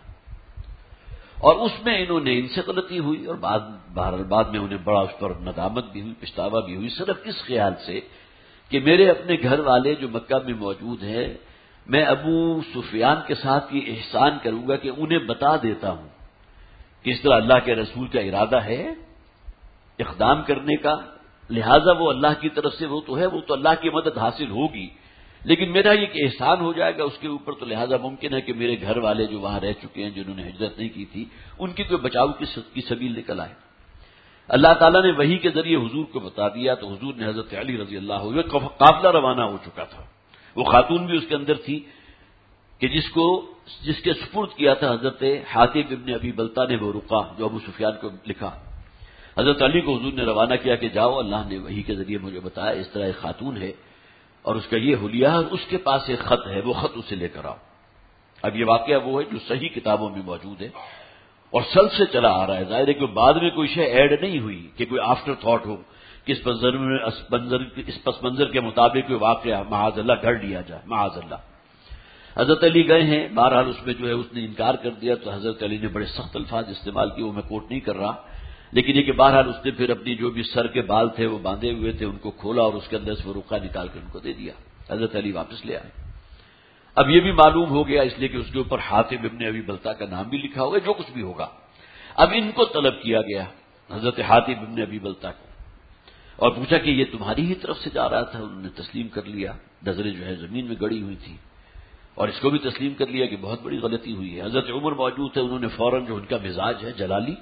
اور اس میں انہوں نے ان سے غلطی ہوئی اور بعد بہرحال بعد میں انہیں بڑا اس پر ندامت بھی ہوئی، پچھتاوا بھی ہوئی، صرف اس خیال سے کہ میرے اپنے گھر والے جو مکہ میں موجود ہیں، میں ابو سفیان کے ساتھ یہ احسان کروں گا کہ انہیں بتا دیتا ہوں کہ اس طرح اللہ کے رسول کا ارادہ ہے اقدام کرنے کا، لہذا وہ اللہ کی طرف سے وہ تو ہے، وہ تو اللہ کی مدد حاصل ہوگی، لیکن میرا یہ کہ احسان ہو جائے گا اس کے اوپر، تو لہذا ممکن ہے کہ میرے گھر والے جو وہاں رہ چکے ہیں، جنہوں نے ہجرت نہیں کی تھی، ان کی کوئی بچاؤ کی سبیل نکل آئے. اللہ تعالیٰ نے وحی کے ذریعے حضور کو بتا دیا تو حضور نے حضرت علی رضی اللہ عنہ، قافلہ روانہ ہو چکا تھا، وہ خاتون بھی اس کے اندر تھی کہ جس کو جس کے سپرد کیا تھا حضرت حاتب ابن ابی بلتع نے وہ رقعہ جو ابو سفیان کو لکھا. حضرت علی کو حضور نے روانہ کیا کہ جاؤ، اللہ نے وحی کے ذریعے مجھے بتایا اس طرح ایک خاتون ہے اور اس کا یہ حلیہ ہے، اس کے پاس ایک خط ہے، وہ خط اسے لے کر آؤ. اب یہ واقعہ وہ ہے جو صحیح کتابوں میں موجود ہے اور سل سے چلا آ رہا ہے. ظاہر ہے کہ بعد میں کوئی شے ایڈ نہیں ہوئی کہ کوئی آفٹر تھاٹ ہو کہ اس منظر میں اس پس منظر کے مطابق کوئی واقعہ معاذ اللہ گھڑ لیا جائے، معاذ اللہ. حضرت علی گئے ہیں، بہرحال اس میں جو ہے اس نے انکار کر دیا تو حضرت علی نے بڑے سخت الفاظ استعمال کیے، وہ میں کوٹ نہیں کر رہا، لیکن یہ کہ بہرحال اس نے پھر اپنی جو بھی سر کے بال تھے وہ باندھے ہوئے تھے ان کو کھولا اور اس کے اندر سے وہ رقعہ نکال کر ان کو دے دیا. حضرت علی واپس لے آئے. اب یہ بھی معلوم ہو گیا اس لیے کہ اس کے اوپر حاتب ابن ابی بلتع کا نام بھی لکھا ہوگا، جو کچھ بھی ہوگا. اب ان کو طلب کیا گیا حضرت حاتب ابن ابی بلتع کو اور پوچھا کہ یہ تمہاری ہی طرف سے جا رہا تھا. انہوں نے تسلیم کر لیا، نظریں جو ہے زمین میں گڑی ہوئی تھی اور اس کو بھی تسلیم کر لیا کہ بہت بڑی غلطی ہوئی ہے. حضرت عمر موجود تھے، انہوں نے فوراً جو ان کا مزاج ہے جلالی،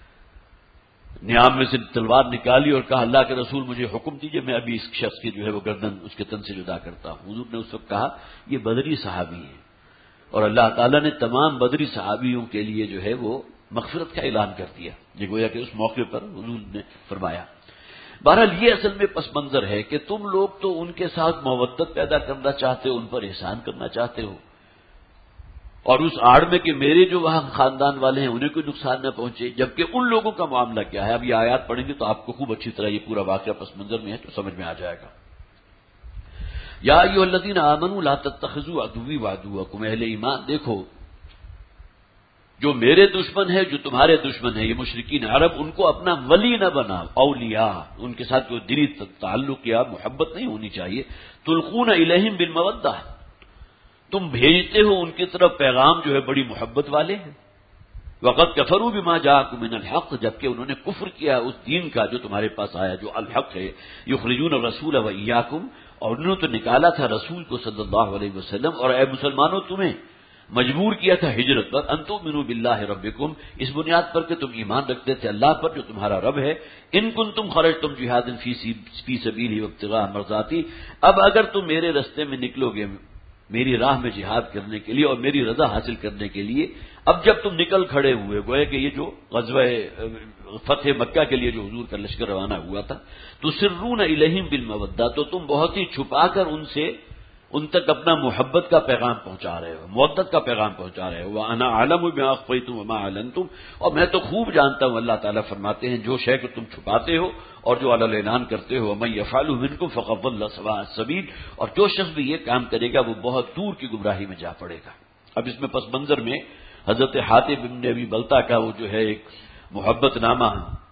نیام میں سے تلوار نکالی اور کہا اللہ کے رسول مجھے حکم دیجئے، میں ابھی اس شخص کی جو ہے وہ گردن اس کے تن سے جدا کرتا ہوں. حضور نے اس وقت کہا یہ بدری صحابی ہیں اور اللہ تعالیٰ نے تمام بدری صحابیوں کے لیے جو ہے وہ مغفرت کا اعلان کر دیا. یہ گویا کہ اس موقع پر حضور نے فرمایا. بہرحال یہ اصل میں پس منظر ہے کہ تم لوگ تو ان کے ساتھ مودت پیدا کرنا چاہتے ہو، ان پر احسان کرنا چاہتے ہو، اور اس آڑ میں کہ میرے جو وہاں خاندان والے ہیں انہیں کوئی نقصان نہ پہنچے، جبکہ ان لوگوں کا معاملہ کیا ہے. اب یہ آیات پڑھیں گے تو آپ کو خوب اچھی طرح یہ پورا واقعہ پس منظر میں ہے تو سمجھ میں آ جائے گا. یا ایھا الذین آمنوا لا تتخذوا عدوی وعدوکم، اہل ایمان دیکھو جو میرے دشمن ہے، جو تمہارے دشمن ہے، یہ مشرکین عرب، ان کو اپنا ولی نہ بنا، اولیاء، ان کے ساتھ کوئی دلی تعلق یا محبت نہیں ہونی چاہیے. تلقون الیہم بالمودہ، تم بھیجتے ہو ان کی طرف پیغام جو ہے بڑی محبت والے ہیں. وقد کفروا بما جاءکم من الحق، جبکہ انہوں نے کفر کیا اس دین کا جو تمہارے پاس آیا جو الحق ہے. یخرجون الرسول وایاکم، اور انہوں نے تو نکالا تھا رسول کو صلی اللہ علیہ وسلم اور اے مسلمانوں تمہیں مجبور کیا تھا ہجرت پر. ان تؤمنوا باللہ ربکم، اس بنیاد پر کہ تم ایمان رکھتے تھے اللہ پر جو تمہارا رب ہے. ان کنتم خرجتم جہادا فی سبیلی وابتغاء مرضاتی، اب اگر تم میرے رستے میں نکلو گے میری راہ میں جہاد کرنے کے لیے اور میری رضا حاصل کرنے کے لیے، اب جب تم نکل کھڑے ہوئے، گویا کہ یہ جو غزوہ فتح مکہ کے لیے جو حضور کا لشکر روانہ ہوا تھا، تسرون الیہم بالمودہ، تو تم بہت ہی چھپا کر ان سے ان تک اپنا محبت کا پیغام پہنچا رہے ہو، مودت کا پیغام پہنچا رہے ہو. وَأَنَا أَعْلَمُ بِمَا أَخْفَيْتُمْ وَمَا أَعْلَنْتُمْ، اور میں تو خوب جانتا ہوں، اللہ تعالیٰ فرماتے ہیں جو شے کو تم چھپاتے ہو اور جو اعلان اعلان کرتے ہو. وَمَن يَفْعَلْهُ مِنكُمْ فَقَدْ ضَلَّ سَوَاءَ السَّبِيلِ، اور جو شخص بھی یہ کام کرے گا وہ بہت دور کی گمراہی میں جا پڑے گا. اب اس میں پس منظر میں حضرت حاتب بن ابی بلتع کا وہ جو ہے ایک محبت نامہ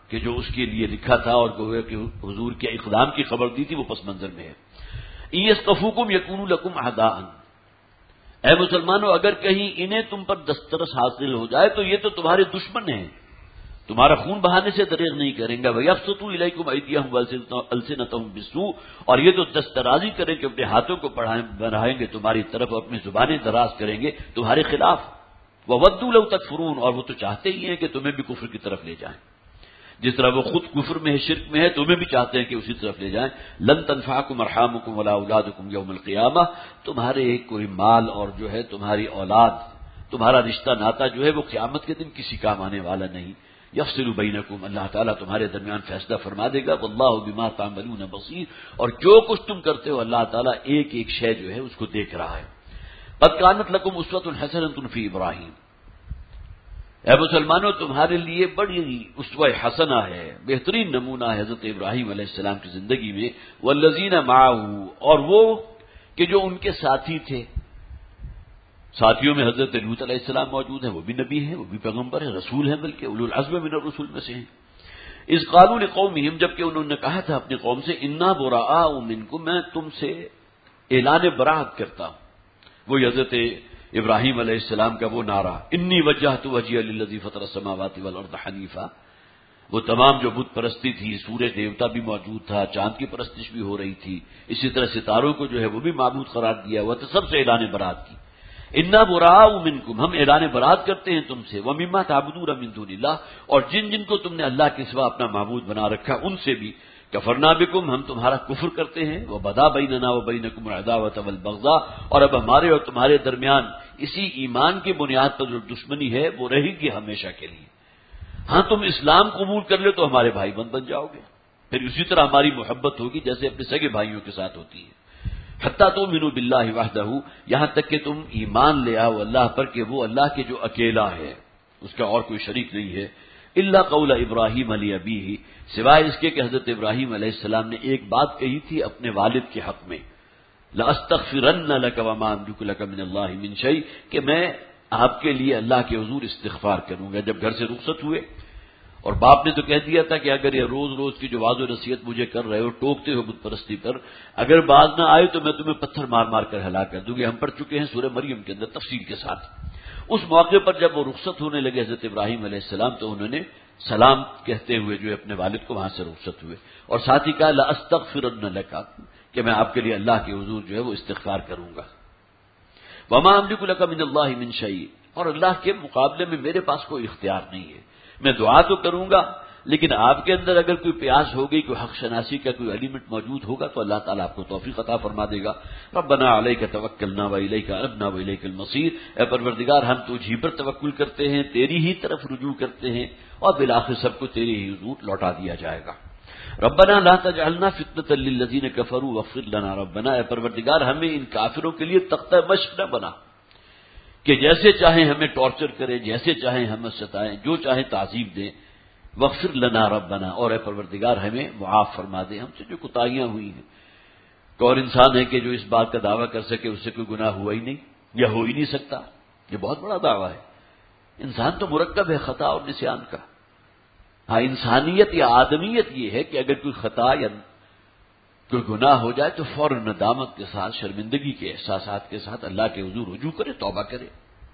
کہ جو اس کے لیے لکھا تھا اور گویا کہ حضور کے اقدام کی خبر دی تھی وہ پس منظر میں ہے. یسقفوکم یکونوا لکم اعداء، اے مسلمانوں اگر کہیں انہیں تم پر دسترس حاصل ہو جائے تو یہ تو تمہارے دشمن ہیں، تمہارا خون بہانے سے دریغ نہیں کریں گے. وَيَبْسُطُوا إِلَيْكُمْ أَيْدِيَهُمْ وَأَلْسِنَتَهُمْ بِالسُّوءِ، اور یہ تو دسترازی کریں کہ اپنے ہاتھوں کو بڑھائیں گے تمہاری طرف، اپنی زبانیں دراز کریں گے تمہارے خلاف. وَوَدُّوا لَوْ تَكْفُرُونَ، اور وہ تو چاہتے ہی ہیں کہ تمہیں بھی کفر کی طرف لے جائیں، جس طرح وہ خود کفر میں ہے، شرک میں ہے، تمہیں بھی چاہتے ہیں کہ اسی طرف لے جائیں. لن تنفعکم ارحامکم ولا اولادکم یوم القیامہ، تمہارے کوئی مال اور جو ہے تمہاری اولاد، تمہارا رشتہ ناتا جو ہے وہ قیامت کے دن کسی کام آنے والا نہیں. یفصل بینکم، اللہ تعالیٰ تمہارے درمیان فیصلہ فرما دے گا. واللہ بما تعملون بصیر، اور جو کچھ تم کرتے ہو اللہ تعالیٰ ایک ایک شے جو ہے اس کو دیکھ رہا ہے. قد کانت لکم اسوۃ حسنۃ فی ابراہیم، اے مسلمانوں تمہارے لیے بڑی اسوہ حسنہ ہے، بہترین نمونہ ہے حضرت ابراہیم علیہ السلام کی زندگی میں. والذین معہ، اور وہ کہ جو ان کے ساتھی تھے، ساتھیوں میں حضرت لوط علیہ السلام موجود ہیں، وہ بھی نبی ہیں، وہ بھی پیغمبر ہیں، رسول ہیں، بلکہ اولو العزم من الرسول میں سے ہیں. اذ قالوا لقومہم، جبکہ انہوں نے کہا تھا اپنی قوم سے، انا براء منکم، میں تم سے اعلان براءت کرتا ہوں. وہ حضرت ابراہیم علیہ السلام کا وہ نعرہ، انی وجہت وجہی للذی فطر السماوات والارض حنیفا، وہ تمام جو بت پرستی تھی، سورج دیوتا بھی موجود تھا، چاند کی پرستش بھی ہو رہی تھی، اسی طرح ستاروں کو جو ہے وہ بھی معبود قرار دیا ہوا تھا، سب سے اعلان برات کی. انا براء منکم، ہم اعلان برات کرتے ہیں تم سے. ومما تعبدون من دون اللہ، اور جن جن کو تم نے اللہ کے سوا اپنا معبود بنا رکھا ان سے بھی. کفرنا بکم، ہم تمہارا کفر کرتے ہیں. وبدا بیننا وبینکم العداوۃ والبغضاء، اور اب ہمارے اور تمہارے درمیان اسی ایمان کی بنیاد پر جو دشمنی ہے وہ رہے گی ہمیشہ کے لیے. ہاں تم اسلام قبول کر لو تو ہمارے بھائی بند بن جاؤ گے، پھر اسی طرح ہماری محبت ہوگی جیسے اپنے سگے بھائیوں کے ساتھ ہوتی ہے. حتیٰ تؤمنوا باللہ وحدہ، یہاں تک کہ تم ایمان لے آؤ اللہ پر کہ وہ اللہ کے جو اکیلا ہے، اس کا اور کوئی شریک نہیں ہے. الا قول ابراہیم علی ابیہ، سوائے اس کے کہ حضرت ابراہیم علیہ السلام نے ایک بات کہی تھی اپنے والد کے حق میں، لاستغفرن لک وما املک لک من اللہ من شیء، کہ میں آپ کے لیے اللہ کے حضور استغفار کروں گا. جب گھر سے رخصت ہوئے اور باپ نے تو کہہ دیا تھا کہ اگر یہ روز روز کی جو واضح نصیحت مجھے کر رہے ہو، ٹوکتے ہو بت پرستی پر، اگر باز نہ آئے تو میں تمہیں پتھر مار مار کر ہلاک کر دوں گی. ہم پڑھ چکے ہیں سورہ مریم کے اندر تفصیل کے ساتھ. اس موقع پر جب وہ رخصت ہونے لگے حضرت ابراہیم علیہ السلام، تو انہوں نے سلام کہتے ہوئے جو اپنے والد کو وہاں سے رخصت ہوئے، اور ساتھ ہی کہا لاستغفرن لک، کہ میں آپ کے لیے اللہ کے حضور جو ہے وہ استغفار کروں گا. وما املک لک من اللہ من شیء، اور اللہ کے مقابلے میں میرے پاس کوئی اختیار نہیں ہے. میں دعا تو کروں گا، لیکن آپ کے اندر اگر کوئی پیاس ہو گئی، کوئی حق شناسی کا کوئی ایلیمنٹ موجود ہوگا تو اللہ تعالیٰ آپ کو توفیق عطا فرما دے گا. ربنا علیک توکلنا والیک انبنا والیک المصیر، اے پروردگار ہم تجھ ہی پر توکل کرتے ہیں، تیری ہی طرف رجوع کرتے ہیں، اور بالآخر سب کو تیری ہی حضور لوٹا دیا جائے گا. ربنا لا تجعلنا فتنة للذین کفروا واغفر لنا، ربنا اے پروردگار ہمیں ان کافروں کے لیے تختہ مشق نہ بنا کہ جیسے چاہیں ہمیں ٹارچر کریں، جیسے چاہیں ہمیں ستائیں، جو چاہیں تعذیب دیں. واغفر لنا ربنا، اور اے پروردگار ہمیں معاف فرما دے ہم سے جو کوتاہیاں ہوئی ہیں. کون انسان ہے کہ جو اس بات کا دعویٰ کر سکے اس سے کوئی گناہ ہوا ہی نہیں یا ہو ہی نہیں سکتا؟ یہ بہت بڑا دعویٰ ہے. انسان تو مرکب ہے خطا اور نسیان کا. ہاں انسانیت یا آدمیت یہ ہے کہ اگر کوئی خطا یا کوئی گناہ ہو جائے تو فوراً ندامت کے ساتھ، شرمندگی کے احساسات کے ساتھ اللہ کے حضور رجوع کرے، توبہ کرے.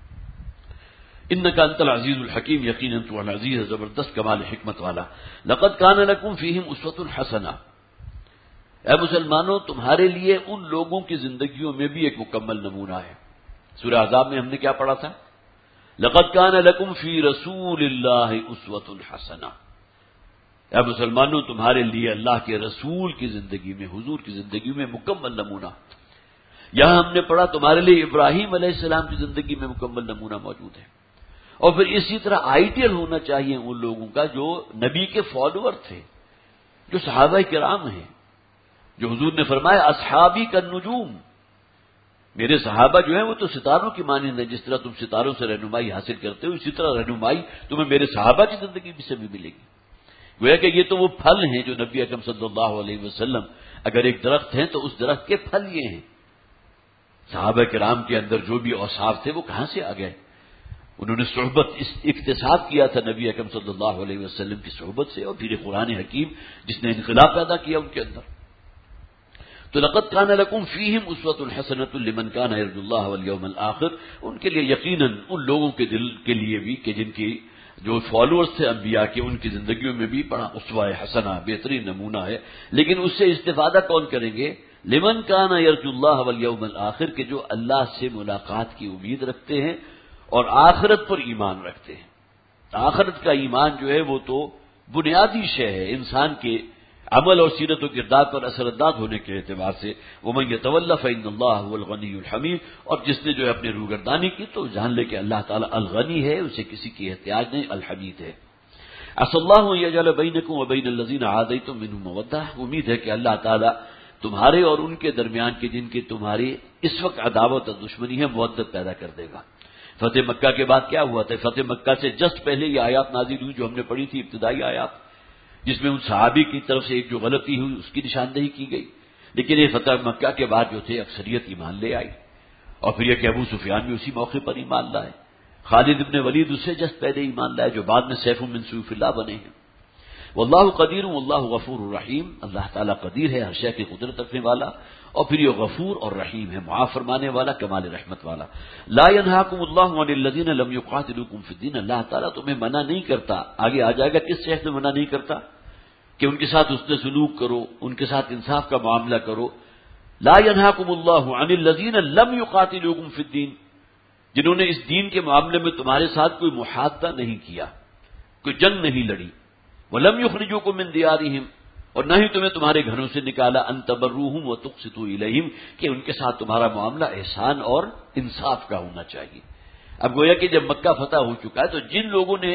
انک انت العزیز الحکیم، یقیناً تو العزیز ہے، زبردست کمال حکمت والا. لقد کان لکم فیہم اسوۃ حسنہ، اے مسلمانوں تمہارے لیے ان لوگوں کی زندگیوں میں بھی ایک مکمل نمونہ ہے. سورہ احزاب میں ہم نے کیا پڑھا تھا؟ لقد کان لکم فی رسول اللہ اسوۃ حسنہ، اے مسلمانوں تمہارے لیے اللہ کے رسول کی زندگی میں، حضور کی زندگی میں مکمل نمونہ. یہاں ہم نے پڑھا تمہارے لیے ابراہیم علیہ السلام کی زندگی میں مکمل نمونہ موجود ہے. اور پھر اسی طرح آئیڈیل ہونا چاہیے ان لوگوں کا جو نبی کے فالوور تھے، جو صحابہ کرام ہیں، جو حضور نے فرمایا اصحابی کا نجوم، میرے صحابہ جو ہیں وہ تو ستاروں کی مانند ہیں، جس طرح تم ستاروں سے رہنمائی حاصل کرتے ہو اسی طرح رہنمائی تمہیں میرے صحابہ کی زندگی سے بھی ملے گی. گویا کہ یہ تو وہ پھل ہیں جو نبی اکرم صلی اللہ علیہ وسلم اگر ایک درخت ہیں تو اس درخت کے پھل یہ ہیں. صحابہ کرام کے اندر جو بھی اوصاف تھے وہ کہاں سے آ گئے؟ انہوں نے صحبت اکتساب کیا تھا نبی اکرم صلی اللہ علیہ وسلم کی صحبت سے، اور پھر قرآن حکیم جس نے انقلاب پیدا کیا ان کے اندر۔ تو لقد کان لکم فیہم اسوۃ حسنۃ لمن کان یرجو اللہ والیوم الآخر، ان کے لیے یقیناً ان لوگوں کے دل کے لیے بھی کہ جن کی جو فالوورز تھے انبیاء کے، ان کی زندگیوں میں بھی بڑا اسوہ حسنہ بہترین نمونہ ہے، لیکن اس سے استفادہ کون کریں گے؟ لمن کان یرجو اللہ والیوم الآخر، کہ جو اللہ سے ملاقات کی امید رکھتے ہیں اور آخرت پر ایمان رکھتے ہیں۔ آخرت کا ایمان جو ہے وہ تو بنیادی شے ہے انسان کے عمل اور سیرت و کردار پر اثر انداز ہونے کے اعتبار سے۔ وَمَن يَتَوَلَّ فَإِنَّ اللَّهَ هُوَ الْغَنِيُّ الْحَمِيدُ، اور جس نے جو ہے اپنے روگردانی کی تو جان لے کہ اللہ تعالیٰ الغنی ہے، اسے کسی کی احتیاج نہیں، الحمید ہے۔ عَسَى اللَّهُ أَن يَجْعَلَ بَيْنَكُمْ وَبَيْنَ الَّذِينَ عَادَيْتُم مِّنْهُم مَّوَدَّةً، امید ہے کہ اللہ تعالیٰ تمہارے اور ان کے درمیان کے جن کی تمہاری اس وقت عداوت اور دشمنی ہے مودت پیدا کر دے گا۔ فتح مکہ کے بعد کیا ہوا تھا؟ فتح مکہ سے جسٹ پہلے یہ آیات نازل ہوئی جو ہم نے پڑھی تھی، ابتدائی آیات، جس میں ان صحابی کی طرف سے ایک جو غلطی ہوئی اس کی نشاندہی کی گئی، لیکن یہ فتح مکہ کے بعد جو تھے اکثریت ایمان لے آئی، اور پھر یہ کہ ابو سفیان بھی اسی موقع پر ایمان لائے، خالد ابن ولید اس سے جسٹ پہلے ایمان لائے جو بعد میں سیف من سیوف اللہ بنے ہیں۔ واللہ قدیر واللہ غفور الرحیم، اللہ تعالیٰ قدیر ہے، ہر شے کی قدرت رکھنے والا، اور پھر یہ غفور اور رحیم ہے، معاف فرمانے والا، کمال رحمت والا۔ لا ينهاكم الله عن الذين لم يقاتلوكم في الدين، اللہ تعالیٰ تمہیں منع نہیں کرتا، آگے آ جائے گا کس شخص میں منع نہیں کرتا کہ ان کے ساتھ حسن سلوک کرو، ان کے ساتھ انصاف کا معاملہ کرو۔ لا ينهاكم الله عن الذين لم يقاتلوكم في الدين، جنہوں نے اس دین کے معاملے میں تمہارے ساتھ کوئی محادثہ نہیں کیا، کوئی جنگ نہیں لڑی، وَلَمْ يُخْرِجُوكُم مِّن دِيَارِهِمْ، اور نہ ہی تمہیں تمہارے گھروں سے نکالا، أَن تَبَرُّوهُمْ وَتُقْسِطُوا إِلَيْهِمْ، کہ ان کے ساتھ تمہارا معاملہ احسان اور انصاف کا ہونا چاہیے۔ اب گویا کہ جب مکہ فتح ہو چکا ہے تو جن لوگوں نے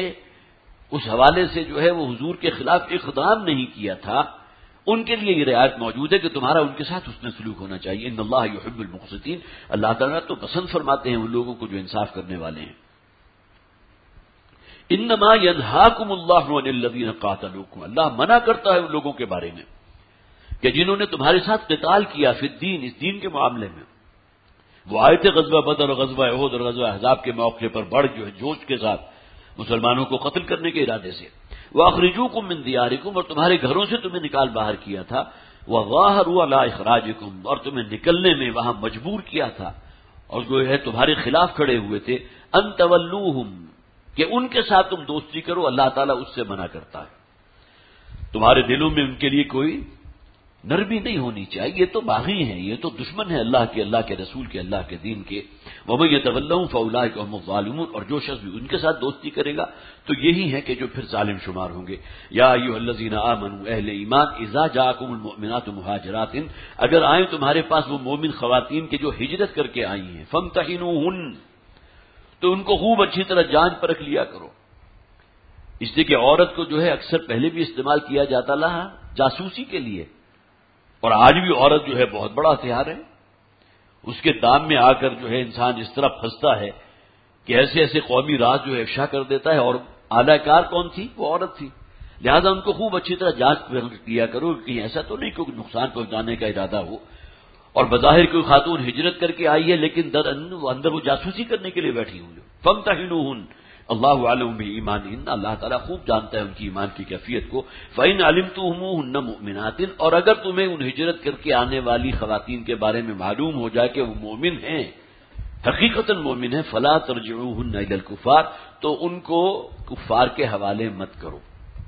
اس حوالے سے جو ہے وہ حضور کے خلاف اقدام نہیں کیا تھا، ان کے لیے یہ رعایت موجود ہے کہ تمہارا ان کے ساتھ حسن سلوک ہونا چاہیے۔ ان اللہ یحب المقسطین، اللہ تعالیٰ تو پسند فرماتے ہیں ان لوگوں کو جو انصاف کرنے والے ہیں۔ انما ینہاکم اللہ عن الذین قاتلوکم، اللہ منع کرتا ہے ان لوگوں کے بارے میں کہ جنہوں نے تمہارے ساتھ قتال کیا فی الدین، اس دین کے معاملے میں۔ وہ آئے تھے غزوہ بدر اور غزوہ احد اور غزوہ احزاب کے موقع پر بڑھ جو ہے جوش کے ساتھ مسلمانوں کو قتل کرنے کے ارادے سے، وَأَخْرِجُوكُم مِّن دِيَارِكُمْ، اور تمہارے گھروں سے تمہیں نکال باہر کیا تھا، وَظَاهَرُوا عَلَىٰ إِخْرَاجِكُمْ، اور تمہیں نکلنے میں وہاں مجبور کیا تھا اور جو ہے تمہارے خلاف کھڑے ہوئے تھے، أَن تَوَلُّوهُمْ، کہ ان کے ساتھ تم دوستی کرو، اللہ تعالیٰ اس سے منع کرتا ہے۔ تمہارے دلوں میں ان کے لیے کوئی نرمی نہیں ہونی چاہیے، یہ تو باغی ہیں، یہ تو دشمن ہے اللہ کے، اللہ کے رسول کے، اللہ کے دین کے۔ وَمَن يَتَوَلَّهُمْ فَأُولَٰئِكَ هُمُ الظَّالِمُونَ، اور جو شخص بھی ان کے ساتھ دوستی کرے گا تو یہی ہے کہ جو پھر ظالم شمار ہوں گے۔ یا ایھا الذین آمنوا، اہل ایمان، اذا جاءکم المؤمنات مہاجرات، اگر آئیں تمہارے پاس وہ مومن خواتین کے جو ہجرت کر کے آئی ہیں، فامتحنوہن، تو ان کو خوب اچھی طرح جانچ پرکھ لیا کرو، اس لیے کہ عورت کو جو ہے اکثر پہلے بھی استعمال کیا جاتا رہا جاسوسی کے لیے، اور آج بھی عورت جو ہے بہت بڑا ہتھیار ہے۔ اس کے دام میں آ کر جو ہے انسان اس طرح پھنستا ہے کہ ایسے ایسے قومی راز جو ہے افشا کر دیتا ہے، اور اعلی کار کون تھی؟ وہ عورت تھی۔ لہذا ان کو خوب اچھی طرح جانچ کیا کرو، کہیں ایسا تو نہیں کوئی نقصان پہنچانے کا ارادہ ہو، اور بظاہر کوئی خاتون ہجرت کر کے آئی ہے لیکن در اندر وہ جاسوسی کرنے کے لیے بیٹھی ہوئی ہو۔ فامتحنوہن اللہ عالم بایمانہن، اللہ تعالیٰ خوب جانتا ہے ان کی ایمان کی کیفیت کو۔ فإن علمتموہن مؤمنات، اور اگر تمہیں ان ہجرت کر کے آنے والی خواتین کے بارے میں معلوم ہو جائے کہ وہ مومن ہیں، حقیقتاً مومن ہیں، فلا ترجعوہن الی الکفار، تو ان کو کفار کے حوالے مت کرو،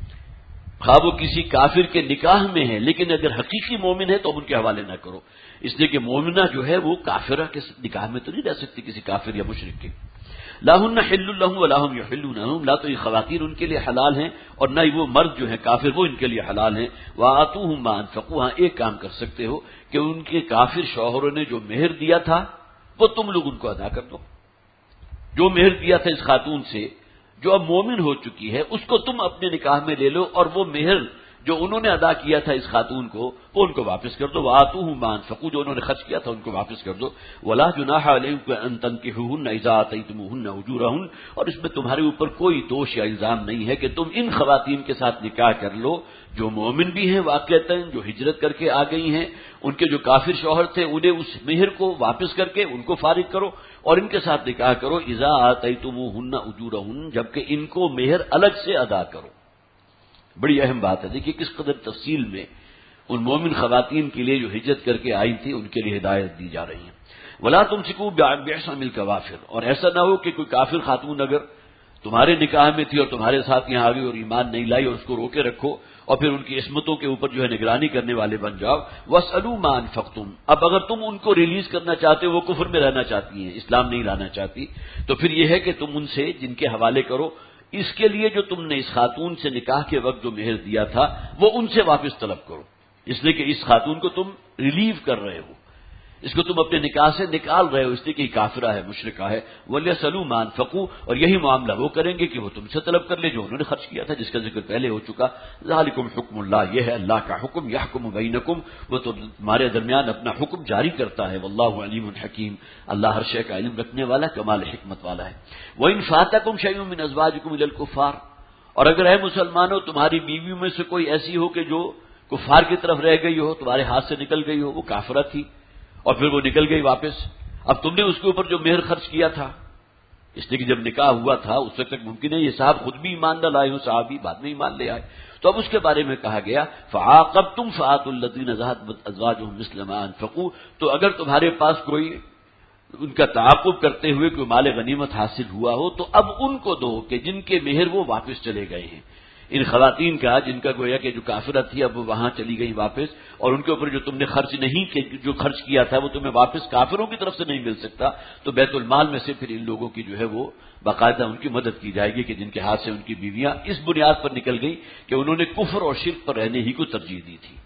خواہ وہ کسی کافر کے نکاح میں ہے، لیکن اگر حقیقی مومن ہے تو ان کے حوالے نہ کرو، اس لیے کہ مومنہ جو ہے وہ کافرہ کے نکاح میں تو نہیں رہ سکتی کسی کافر یا مشرک کے۔ لا ہن حل لہم ولا ہم یحلون لہم، نہ تو یہ خواتین ان کے لیے حلال ہیں اور نہ ہی وہ مرد جو ہیں کافر وہ ان کے لیے حلال ہیں۔ وآتوہم ما انفقوا، ہاں ایک کام کر سکتے ہو کہ ان کے کافر شوہروں نے جو مہر دیا تھا وہ تم لوگ ان کو ادا کر دو، جو مہر دیا تھا اس خاتون سے جو اب مومن ہو چکی ہے اس کو تم اپنے نکاح میں لے لو، اور وہ مہر جو انہوں نے ادا کیا تھا اس خاتون کو وہ ان کو واپس کر دو، وآتوہم ما انفقوا جو انہوں نے خرچ کیا تھا ان کو واپس کر دو، ولا جناح علیکم ان تنکحوہن اذا آتیتموہن اجورہن، اور اس میں تمہارے اوپر کوئی دوش یا الزام نہیں ہے کہ تم ان خواتین کے ساتھ نکاح کر لو جو مومن بھی ہیں واقعتاً، جو ہجرت کر کے آ گئی ہیں، ان کے جو کافر شوہر تھے انہیں اس مہر کو واپس کر کے ان کو فارغ کرو اور ان کے ساتھ نکاح کرو، اذا آتیتموہن اجورہن جبکہ ان کو مہر الگ سے ادا کرو۔ بڑی اہم بات ہے، دیکھیے کس قدر تفصیل میں ان مومن خواتین کے لیے جو ہجرت کر کے آئی تھی ان کے لیے ہدایت دی جا رہی ہے۔ ولا تمسکوا بعصم الکوافر، اور ایسا نہ ہو کہ کوئی کافر خاتون اگر تمہارے نکاح میں تھی اور تمہارے ساتھ یہاں آ گئی اور ایمان نہیں لائی اور اس کو روکے رکھو اور پھر ان کی عصمتوں کے اوپر جو ہے نگرانی کرنے والے بن جاؤ۔ واسألوا ما انفقتم، اب اگر تم ان کو ریلیز کرنا چاہتے ہو، وہ کفر میں رہنا چاہتی ہیں، اسلام نہیں لانا چاہتی، تو پھر یہ ہے کہ تم ان سے جن کے حوالے کرو اس کے لیے جو تم نے اس خاتون سے نکاح کے وقت جو مہر دیا تھا وہ ان سے واپس طلب کرو، اس لیے کہ اس خاتون کو تم ریلیو کر رہے ہو، اس کو تم اپنے نکاح سے نکال رہے ہو، اس لیے کہ یہ کافرہ ہے، مشرکہ ہے۔ وَلْيَسْأَلُوا مَا أَنفَقُوا، اور یہی معاملہ وہ کریں گے کہ وہ تم سے طلب کر لے جو انہوں نے خرچ کیا تھا، جس کا ذکر پہلے ہو چکا۔ ذَلِكُمْ حُکْمُ اللَّهِ، یہ ہے اللہ کا حکم، يَحْكُمُ بَيْنَكُمْ، وہ تو تمہارے درمیان اپنا حکم جاری کرتا ہے۔ وَاللَّهُ عَلِيمٌ حَكِيمٌ، اللہ ہر شے کا علم رکھنے والا، کمال حکمت والا ہے۔ وَإِنْ فَاتَكُمْ شَيْءٌ مِّنْ أَزْوَاجِكُمْ إِلَى الْكُفَّارِ، اور اگر اے مسلمانوں تمہاری بیویوں میں سے کوئی ایسی ہو کہ جو کفار کی طرف رہ گئی ہو، تمہارے ہاتھ سے نکل گئی ہو، وہ کافرہ تھی اور پھر وہ نکل گئی واپس، اب تم نے اس کے اوپر جو مہر خرچ کیا تھا، اس لیے کہ جب نکاح ہوا تھا اس وقت تک ممکن ہے یہ صاحب خود بھی ایمان نہ لائے ہوں، صحابی بعد میں ایمان لے آئے، تو اب اس کے بارے میں کہا گیا فعاقبتم فآتوا الذین ذهبت ازواجهم مثل ما انفقوا، تو اگر تمہارے پاس کوئی ان کا تعاقب کرتے ہوئے کوئی مال غنیمت حاصل ہوا ہو تو اب ان کو دو کہ جن کے مہر وہ واپس چلے گئے ہیں، ان خواتین کا جن کا گویا کہ جو کافرہ تھی اب وہ وہاں چلی گئی واپس، اور ان کے اوپر جو تم نے خرچ نہیں جو خرچ کیا تھا وہ تمہیں واپس کافروں کی طرف سے نہیں مل سکتا، تو بیت المال میں سے پھر ان لوگوں کی جو ہے وہ باقاعدہ ان کی مدد کی جائے گی کہ جن کے ہاتھ سے ان کی بیویاں اس بنیاد پر نکل گئی کہ انہوں نے کفر اور شرک پر رہنے ہی کو ترجیح دی تھی۔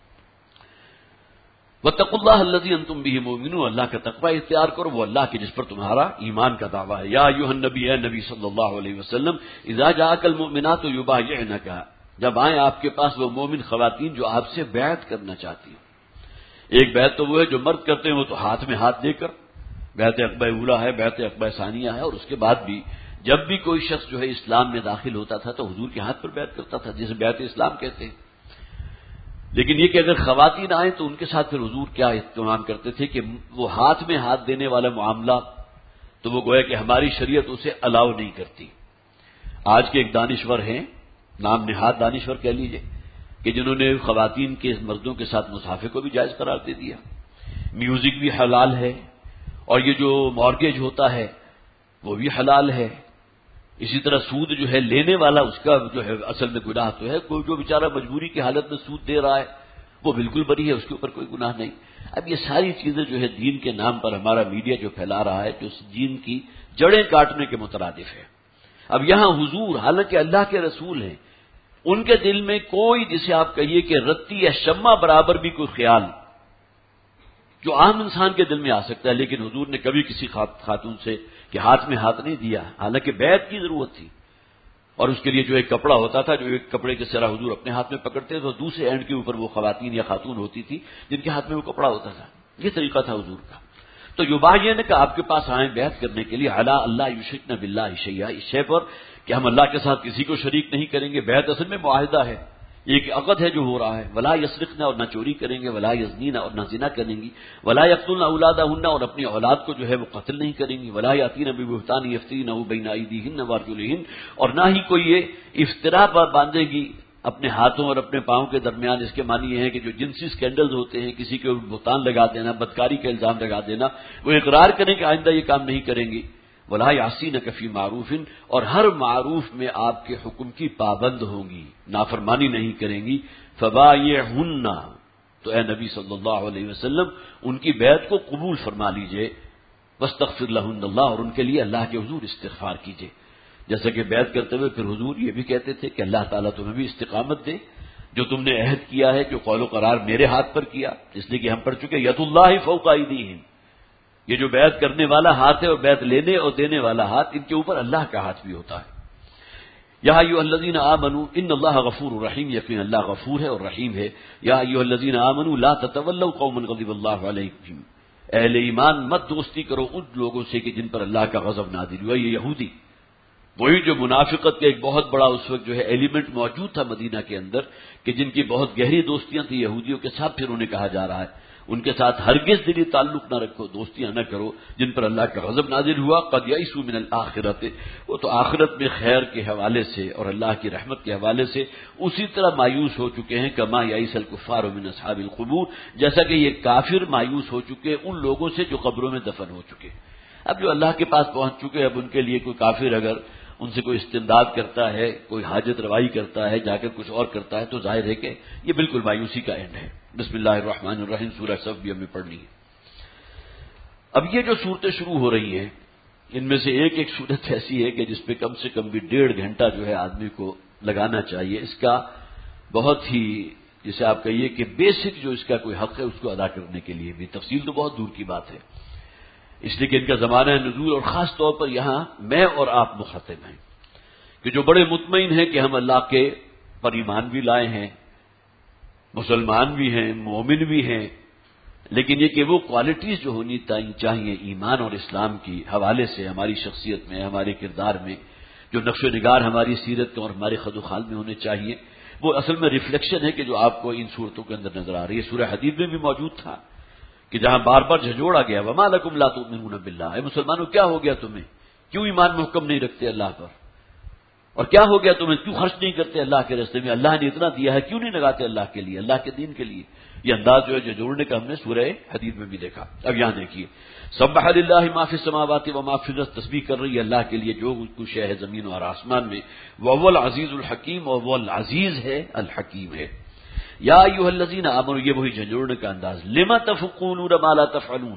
واتقوا اللہ الذی انتم بہ مؤمنون، اللہ کا تقوی اختیار کرو، وہ اللہ کی جس پر تمہارا ایمان کا دعویٰ ہے۔ یا ایھا النبی، اے نبی صلی اللہ علیہ وسلم، اذا جاءک المؤمنات یبایعنک، جب آئیں آپ کے پاس وہ مومن خواتین جو آپ سے بیعت کرنا چاہتی ہیں، ایک بیعت تو وہ ہے جو مرد کرتے ہیں وہ تو ہاتھ میں ہاتھ دے کر، بیعت عقبہ اولیٰ ہے، بیعت عقبہ ثانیہ ہے، اور اس کے بعد بھی جب بھی کوئی شخص جو ہے اسلام میں داخل ہوتا تھا تو حضور کے ہاتھ پر بیعت کرتا تھا، جسے بیعت اسلام کہتے ہیں۔ لیکن یہ کہ اگر خواتین آئیں تو ان کے ساتھ پھر حضور کیا اہتمام کرتے تھے کہ وہ ہاتھ میں ہاتھ دینے والا معاملہ تو وہ گویا کہ ہماری شریعت اسے الاؤ نہیں کرتی۔ آج کے ایک دانشور ہیں، نام نہاد دانشور کہہ لیجئے، کہ جنہوں نے خواتین کے مردوں کے ساتھ مصافحے کو بھی جائز قرار دے دیا، میوزک بھی حلال ہے، اور یہ جو مارگیج ہوتا ہے وہ بھی حلال ہے، اسی طرح سود جو ہے لینے والا اس کا جو ہے اصل میں گناہ تو ہے، کوئی جو بیچارہ مجبوری کی حالت میں سود دے رہا ہے وہ بالکل بری ہے، اس کے اوپر کوئی گناہ نہیں۔ اب یہ ساری چیزیں جو ہے دین کے نام پر ہمارا میڈیا جو پھیلا رہا ہے جو اس دین کی جڑیں کاٹنے کے مترادف ہے۔ اب یہاں حضور حالانکہ اللہ کے رسول ہیں، ان کے دل میں کوئی جسے آپ کہیے کہ رتی یا شمع برابر بھی کوئی خیال جو عام انسان کے دل میں آ سکتا ہے، لیکن حضور نے کبھی کسی خاتون سے کہ ہاتھ میں ہاتھ نہیں دیا، حالانکہ بیعت کی ضرورت تھی، اور اس کے لیے جو ایک کپڑا ہوتا تھا، جو ایک کپڑے کے سرا حضور اپنے ہاتھ میں پکڑتے تو دوسرے اینڈ کے اوپر وہ خواتین یا خاتون ہوتی تھی جن کے ہاتھ میں وہ کپڑا ہوتا تھا، یہ طریقہ تھا حضور کا۔ تو یبایعن کہ آپ کے پاس آئیں بیعت کرنے کے لیے، علی اللہ یشرکن باللہ شیئا، اس شے پر کہ ہم اللہ کے ساتھ کسی کو شریک نہیں کریں گے۔ بیعت اصل میں معاہدہ ہے، ایک عقد ہے جو ہو رہا ہے۔ ولا یسرقن، اور نہ چوری کریں گے، ولا یزنین، اور نہ زنا کریں گی، ولا یقتلن اولادہن، اور اپنی اولاد کو جو ہے وہ قتل نہیں کریں گی، ولا یاتین ببہتان یفترینہ بین ایدیہن وارجلہن، اور نہ ہی کوئی یہ افطرا پر باندھے گی اپنے ہاتھوں اور اپنے پاؤں کے درمیان۔ اس کے معنی یہ ہے کہ جو جنسی سکینڈلز ہوتے ہیں، کسی کے بہتان لگا دینا، بدکاری کا الزام لگا دینا، وہ اقرار کریں کہ آئندہ یہ کام نہیں کریں گی۔ ولا یعصینک فی معروف، اور ہر معروف میں آپ کے حکم کی پابند ہوں گی، نافرمانی نہیں کریں گی۔ فبایعہن، تو اے نبی صلی اللہ علیہ وسلم ان کی بیعت کو قبول فرما لیجئے۔ واستغفر لہن اللہ، اور ان کے لیے اللہ کے حضور استغفار کیجئے۔ جیسا کہ بیعت کرتے ہوئے پھر حضور یہ بھی کہتے تھے کہ اللہ تعالیٰ تمہیں بھی استقامت دے، جو تم نے عہد کیا ہے کہ قول و قرار میرے ہاتھ پر کیا، اس لیے کہ ہم پڑھ چکے ید اللہ فوق ایدیہم، یہ جو بیعت کرنے والا ہاتھ ہے اور بیعت لینے اور دینے والا ہاتھ، ان کے اوپر اللہ کا ہاتھ بھی ہوتا ہے۔ یا ایھا الذین آمنوا ان اللہ غفور رحیم، یقین اللہ غفور ہے اور رحیم ہے۔ یا ایھا الذین آمنوا لا تتولوا قوما غضب اللہ علیہم، اہل ایمان مت دوستی کرو ان لوگوں سے کہ جن پر اللہ کا غضب نازل ہوا۔ یہ یہودی، وہی جو منافقت کا ایک بہت بڑا اس وقت جو ہے ایلیمنٹ موجود تھا مدینہ کے اندر، کہ جن کی بہت گہری دوستیاں تھیں یہودیوں کے ساتھ، پھر انہیں کہا جا رہا ہے ان کے ساتھ ہرگز دلی تعلق نہ رکھو، دوستیاں نہ کرو جن پر اللہ کا غضب نازل ہوا۔ قد یئسوا من الآخرۃ، وہ تو آخرت میں خیر کے حوالے سے اور اللہ کی رحمت کے حوالے سے اسی طرح مایوس ہو چکے ہیں، کما یئس الکفار من اصحاب القبور، جیسا کہ یہ کافر مایوس ہو چکے ان لوگوں سے جو قبروں میں دفن ہو چکے۔ اب جو اللہ کے پاس پہنچ چکے، اب ان کے لیے کوئی کافر اگر ان سے کوئی استمداد کرتا ہے، کوئی حاجت روائی کرتا ہے، جا کر کچھ اور کرتا ہے، تو ظاہر ہے کہ یہ بالکل مایوسی کا اینڈ ہے۔ بسم اللہ الرحمن الرحیم، سورہ صف بھی ہمیں پڑھنی ہے۔ اب یہ جو صورتیں شروع ہو رہی ہیں، ان میں سے ایک ایک صورت ایسی ہے کہ جس پہ کم سے کم بھی ڈیڑھ گھنٹہ جو ہے آدمی کو لگانا چاہیے۔ اس کا بہت ہی، جسے آپ کہیے کہ بیسک جو اس کا کوئی حق ہے اس کو ادا کرنے کے لیے بھی، تفصیل تو بہت دور کی بات ہے، اس لیے کہ ان کا زمانہ نزول، اور خاص طور پر یہاں میں اور آپ مخاطب ہیں کہ جو بڑے مطمئن ہیں کہ ہم اللہ کے پر ایمان بھی لائے ہیں، مسلمان بھی ہیں، مومن بھی ہیں، لیکن یہ کہ وہ کوالٹیز جو ہونی چاہیے ایمان اور اسلام کی حوالے سے ہماری شخصیت میں، ہمارے کردار میں، جو نقش و نگار ہماری سیرت اور ہمارے خد و خال میں ہونے چاہیے، وہ اصل میں ریفلیکشن ہے کہ جو آپ کو ان صورتوں کے اندر نظر آ رہی ہے۔ سورہ حدید میں بھی موجود تھا کہ جہاں بار بار جھجوڑا گیا، وما لکم لا تؤمنون باللہ، اے مسلمانوں کیا ہو گیا تمہیں، کیوں ایمان محکم نہیں رکھتے اللہ پر، اور کیا ہو گیا تمہیں، کیوں خرچ نہیں کرتے اللہ کے راستے میں، اللہ نے اتنا دیا ہے کیوں نہیں لگاتے اللہ کے لیے، اللہ کے دین کے لیے۔ یہ انداز جو ہے جو جوڑنے کا ہم نے سورہ حدید میں بھی دیکھا۔ اب یہاں دیکھیے، سبح للہ ما فی السماوات و ما فی الارض، تسبیح کر رہی ہے اللہ کے لیے جو کچھ ہے زمین اور آسمان میں، وهو العزیز الحکیم، اور وہ العزیز ہے الحکیم ہے۔ یا ایھا الذین آمنوا، یہ وہی جھنجھوڑنے کا انداز، لم تقولون ما لا تفعلون،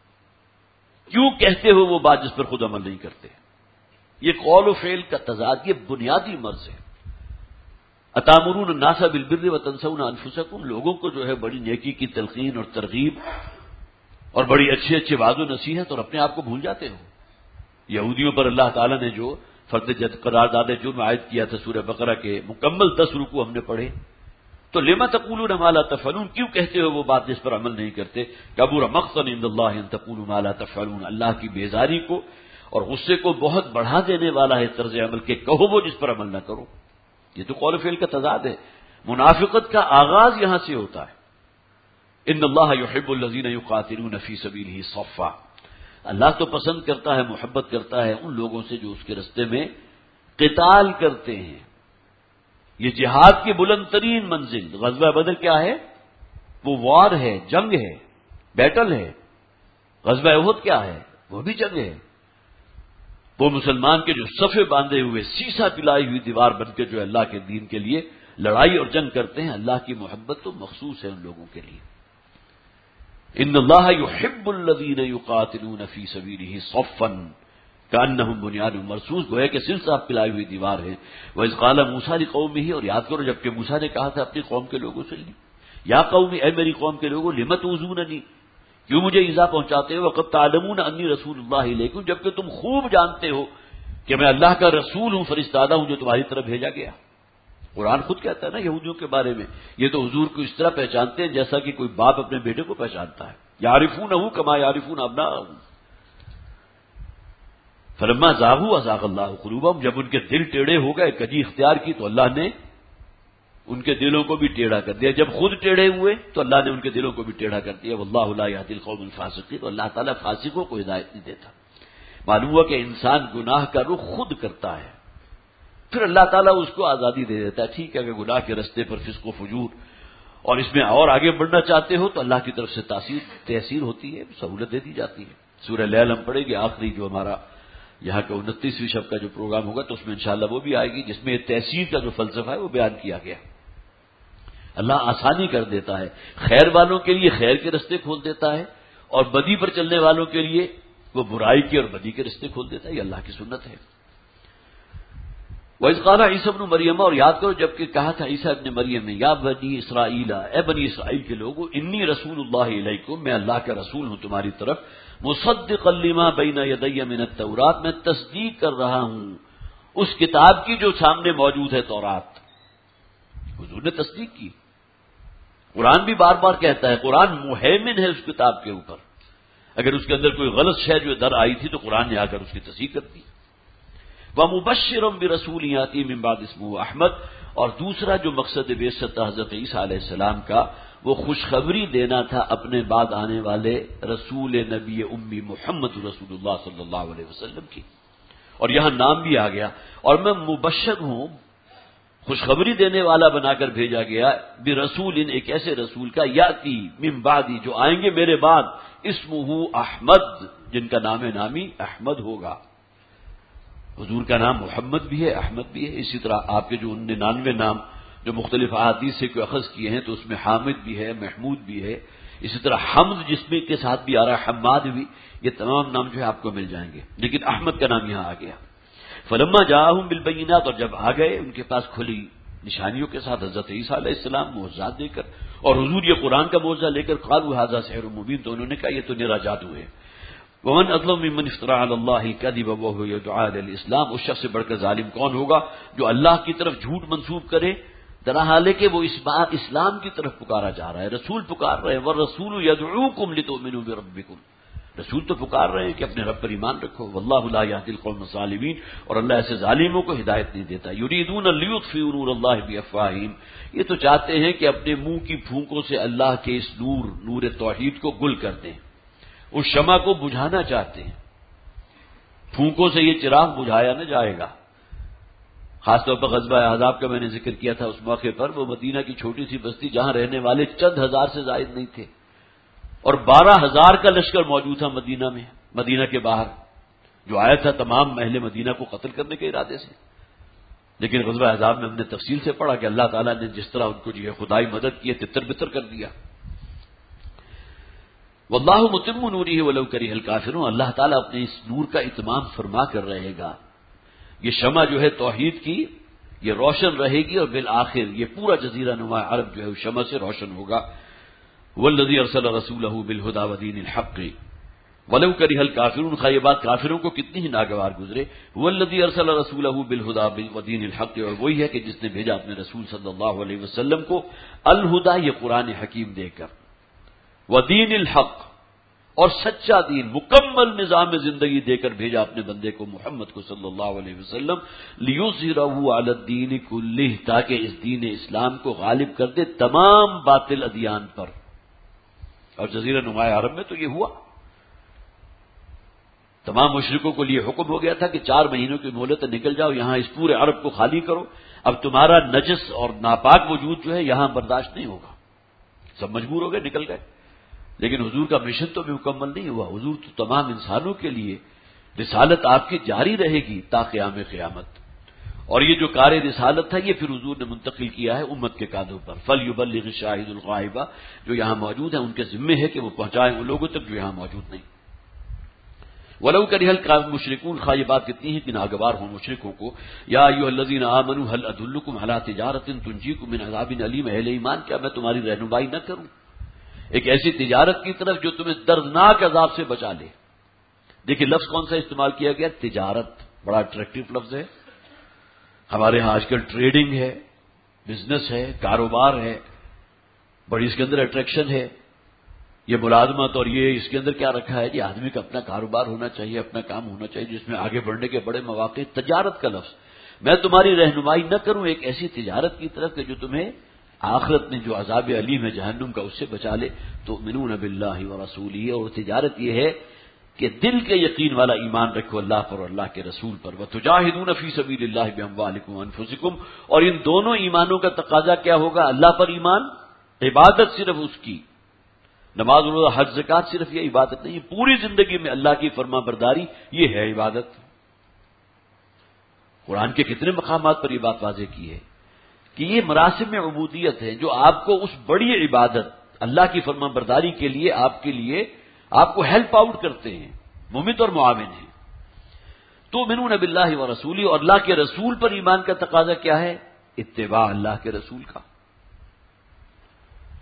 کیوں کہتے ہو وہ بات جس پر خود عمل نہیں کرتے۔ یہ قول و فعل کا تضاد، یہ بنیادی مرض ہے۔ اتامرون الناس بالبر وتنسون انفسکم، لوگوں کو جو ہے بڑی نیکی کی تلقین اور ترغیب اور بڑی اچھے اچھے وعظ و نصیحت، اور اپنے آپ کو بھول جاتے ہو۔ یہودیوں پر اللہ تعالیٰ نے جو فرد جد قرارداد جرم عائد کیا تھا سورہ بقرہ کے مکمل دس رکوع ہم نے پڑھے، تو لما تقولون ما لا تفعلون، کیوں کہتے ہو وہ بات جس پر عمل نہیں کرتے۔ کبر مقتا عند اللہ ان تقولوا ما لا تفعلون، اللہ کی بیزاری کو اور غصے کو بہت بڑھا دینے والا ہے طرز عمل کے، کہو وہ جس پر عمل نہ کرو۔ یہ تو قول و فعل کا تضاد ہے۔ منافقت کا آغاز یہاں سے ہوتا ہے۔ ان اللہ یحب الذین یقاتلون فی سبیلہ صفا، اللہ تو پسند کرتا ہے، محبت کرتا ہے ان لوگوں سے جو اس کے راستے میں قتال کرتے ہیں۔ یہ جہاد کی بلند ترین منزل، غزوہ بدر کیا ہے؟ وہ وار ہے، جنگ ہے، بیٹل ہے۔ غزوہ احد کیا ہے؟ وہ بھی جنگ ہے۔ وہ مسلمان کے جو صفے باندھے ہوئے سیسا پلائی ہوئی دیوار بن کے جو اللہ کے دین کے لیے لڑائی اور جنگ کرتے ہیں، اللہ کی محبت تو مخصوص ہے ان لوگوں کے لیے۔ ان اللہ یحب الذین یقاتلون فی سبیلہ صفا کأنہم بنیان مرصوص، گویا کہ سلسلہ پلائی ہوئی دیوار ہے۔ وَإِذْ قَالَ مُوسیٰ لِقَوْمِهِ، اور یاد کرو جبکہ موسیٰ نے کہا تھا اپنی قوم کے لوگوں سے، یا قوم، اے میری قوم کے لوگوں، لم تؤذوننی، کیوں مجھے ایذا پہنچاتے ہو، وقد تعلمون انی رسول اللہ الیکم، جبکہ تم خوب جانتے ہو کہ میں اللہ کا رسول ہوں، فرستادہ ہوں جو تمہاری طرف بھیجا گیا۔ قرآن خود کہتا ہے نا یہودیوں کے بارے میں، یہ تو حضور کو اس طرح پہچانتے ہیں جیسا کہ کوئی باپ اپنے بیٹے کو پہچانتا ہے۔ یعرفونہ کما یعرفون ابناءہم، فلما زاغوا ازاغ اللہ قلوبہم، جب ان کے دل ٹیڑھے ہو گئے، کجی اختیار کی، تو اللہ نے ان کے دلوں کو بھی ٹیڑھا کر دیا۔ جب خود ٹیڑھے ہوئے تو اللہ نے ان کے دلوں کو بھی ٹیڑھا کر دیا۔ واللہ لا یہدی القوم الفاسقین، تو اللہ تعالیٰ فاسقوں کو ہدایت نہیں دیتا۔ معلوم ہوا کہ انسان گناہ کا رخ خود کرتا ہے، پھر اللہ تعالیٰ اس کو آزادی دے دیتا ہے۔ ٹھیک ہے کہ گناہ کے رستے پر فسق و فجور اور اس میں اور آگے بڑھنا چاہتے ہو تو اللہ کی طرف سے تاثیر تحصیل ہوتی ہے، سہولت دے دی جاتی ہے۔ سورہ لیل ہم پڑھیں گے، آخری جو ہمارا یہاں کا انتیسویں شب کا جو پروگرام ہوگا تو اس میں انشاءاللہ وہ بھی آئے گی، جس میں تحصیل کا جو فلسفہ ہے وہ بیان کیا گیا۔ اللہ آسانی کر دیتا ہے، خیر والوں کے لیے خیر کے رستے کھول دیتا ہے، اور بدی پر چلنے والوں کے لیے وہ برائی کے اور بدی کے رستے کھول دیتا ہے۔ یہ اللہ کی سنت ہے۔ وَإِذْ قَالَ عِيسَى ابْنُ مَرْيَمَ، اور یاد کرو جب کہ کہا تھا عیسیٰ ابن مریم نے، یا بنی اسرائیل، اے بنی اسرائیل کے لوگوں، انی رسول اللہ علیکم، میں اللہ کا رسول ہوں تمہاری طرف، مصدقا لما بین یدی من التوراۃ، میں تصدیق کر رہا ہوں اس کتاب کی جو سامنے موجود ہے تورات، حضور نے تصدیق کی۔ قرآن بھی بار بار کہتا ہے قرآن مہیمن ہے اس کتاب کے اوپر، اگر اس کے اندر کوئی غلط شے جو در آئی تھی تو قرآن نے آ کر اس کی تصحیح کر دی۔ وَمُبَشِّرًا بِرَسُولٍ يَأْتِي مِن بَعْدِ اسْمُهُ احمد، اور دوسرا جو مقصد بعثت حضرت عیسیٰ علیہ السلام کا وہ خوشخبری دینا تھا اپنے بعد آنے والے رسول نبی امی محمد رسول اللہ صلی اللہ علیہ وسلم کی، اور یہاں نام بھی آ گیا، اور میں مبشر ہوں، خوشخبری دینے والا بنا کر بھیجا گیا، برسول، ایک ایسے رسول کا، یاتی من بعدی، جو آئیں گے میرے بعد، اسمہ احمد، جن کا نام نامی احمد ہوگا۔ حضور کا نام محمد بھی ہے، احمد بھی ہے، اسی طرح آپ کے جو ننانوے نام جو مختلف احادیث سے کوئی اخذ کیے ہیں تو اس میں حامد بھی ہے، محمود بھی ہے، اسی طرح حمد جس میں کے ساتھ بھی آ رہا ہے، حماد بھی، یہ تمام نام جو ہے آپ کو مل جائیں گے، لیکن احمد کا نام یہاں آ گیا۔ فلما جاءہم بالبینات، اور جب آ گئے ان کے پاس کھلی نشانیوں کے ساتھ حضرت عیسیٰ علیہ السلام معجزات دے کر، اور حضور یہ قرآن کا معجزہ لے کر، قالوا ھذا سحر مبین، تو انہوں نے کہا یہ تو نرا جادو ہے۔ ومن اظلم ممن افترى على الله الكذب وهو يدعى الى الاسلام، اس شخص سے بڑھ کر ظالم کون ہوگا جو اللہ کی طرف جھوٹ منسوب کرے، درا حالے کہ وہ اس بات اسلام کی طرف پکارا جا رہا ہے، رسول پکار رہے ہیں، والرسول يدعوكم لتؤمنوا بربكم، رسول تو پکار رہے ہیں کہ اپنے رب پر ایمان رکھو، واللہ لا يهدي القوم الظالمین، اور اللہ ایسے ظالموں کو ہدایت نہیں دیتا۔ یریدون لیطفئوا نور اللہ بافواہہم، یہ تو چاہتے ہیں کہ اپنے منہ کی پھونکوں سے اللہ کے اس نور نور توحید کو گل کر دیں، اس شمع کو بجھانا چاہتے ہیں، پھونکوں سے یہ چراغ بجھایا نہ جائے گا۔ خاص طور پر غزوہ احزاب کا میں نے ذکر کیا تھا، اس موقع پر وہ مدینہ کی چھوٹی سی بستی جہاں رہنے والے چند ہزار سے زائد نہیں تھے، اور بارہ ہزار کا لشکر موجود تھا مدینہ میں، مدینہ کے باہر، جو آیا تھا تمام اہل مدینہ کو قتل کرنے کے ارادے سے۔ لیکن غزوہ احزاب میں ہم نے تفصیل سے پڑھا کہ اللہ تعالیٰ نے جس طرح ان کو جو ہے خدائی مدد کی، تتر بتر کر دیا۔ واللہ متم نورہ ولو کرہ الکافرون، اللہ تعالیٰ اپنے اس نور کا اتمام فرما کر رہے گا، یہ شمع جو ہے توحید کی یہ روشن رہے گی، اور بالآخر یہ پورا جزیرہ نما عرب جو ہے اس شمع سے روشن ہوگا۔ والذی ارسل رسولہ بالہدی ودین الحق ولو کرہ الکافرون، خواہ یہ بات کافروں کو کتنی ہی ناگوار گزرے، والذی ارسل رسولہ بالہدی ودین الحق، اور وہی ہے کہ جس نے بھیجا اپنے رسول صلی اللہ علیہ وسلم کو الہدی، یہ قرآن حکیم دے کر، ودین الحق، اور سچا دین، مکمل نظام زندگی دے کر بھیجا اپنے بندے کو محمد کو صلی اللہ علیہ وسلم، لیظہرہ علی الدین کلہ، تاکہ اس دین اسلام کو غالب کر دے تمام باطل ادیان پر۔ اور جزیرہ نما عرب میں تو یہ ہوا، تمام مشرکوں کو لیے حکم ہو گیا تھا کہ چار مہینوں کی مہلت نکل جاؤ، یہاں اس پورے عرب کو خالی کرو، اب تمہارا نجس اور ناپاک وجود جو ہے یہاں برداشت نہیں ہوگا۔ سب مجبور ہو گئے، نکل گئے، لیکن حضور کا مشن تو بھی مکمل نہیں ہوا۔ حضور تو تمام انسانوں کے لیے رسالت آپ کی جاری رہے گی تا قیام قیامت، اور یہ جو کار رسالت تھا یہ پھر حضور نے منتقل کیا ہے امت کے کاندھوں پر۔ فلیبلغ الشاہد الغائب، جو یہاں موجود ہیں ان کے ذمے ہے کہ وہ پہنچائیں ان لوگوں تک جو یہاں موجود نہیں۔ ولو کرہ المشرکون، خواہ یہ بات کتنی ہے کہ ناگوار ہوں مشرکوں کو، یا ایھا الذین آمنوا هل ادلکم علی تجارۃ تنجیکم من عذاب علیم، اہل ایمان کیا میں تمہاری رہنمائی نہ کروں ایک ایسی تجارت کی طرف جو تمہیں دردناک عذاب سے بچا لے۔ دیکھیے لفظ کون سا استعمال کیا گیا، تجارت، بڑا اٹریکٹیو لفظ ہے۔ ہمارے ہاں آج کل ٹریڈنگ ہے، بزنس ہے، کاروبار ہے، بڑی اس کے اندر اٹریکشن ہے، یہ ملازمت، اور یہ اس کے اندر کیا رکھا ہے جی، آدمی کا اپنا کاروبار ہونا چاہیے، اپنا کام ہونا چاہیے جس میں آگے بڑھنے کے بڑے مواقع۔ تجارت کا لفظ، میں تمہاری رہنمائی نہ کروں ایک ایسی تجارت کی طرف کہ جو تمہیں آخرت میں جو عذاب علیم ہے جہنم کا اس سے بچا لے۔ تؤمنون باللہ ورسولہ، اور تجارت یہ ہے کہ دل کے یقین والا ایمان رکھو اللہ پر اور اللہ کے رسول پر، وتجاہدون فی سبیل اللہ باموالکم وانفسکم، اور ان دونوں ایمانوں کا تقاضا کیا ہوگا، اللہ پر ایمان، عبادت صرف اس کی، نماز روزہ حج زکوٰۃ صرف یہ عبادت نہیں، پوری زندگی میں اللہ کی فرما برداری یہ ہے عبادت۔ قرآن کے کتنے مقامات پر یہ بات واضح کی ہے کہ یہ مراسم میں عبودیت ہے جو آپ کو اس بڑی عبادت اللہ کی فرما برداری کے لیے آپ کے لیے آپ کو ہیلپ آؤٹ کرتے ہیں، ممد اور معاون ہیں۔ تؤمنون باللہ ورسولہ، اور اللہ کے رسول پر ایمان کا تقاضا کیا ہے، اتباع اللہ کے رسول کا۔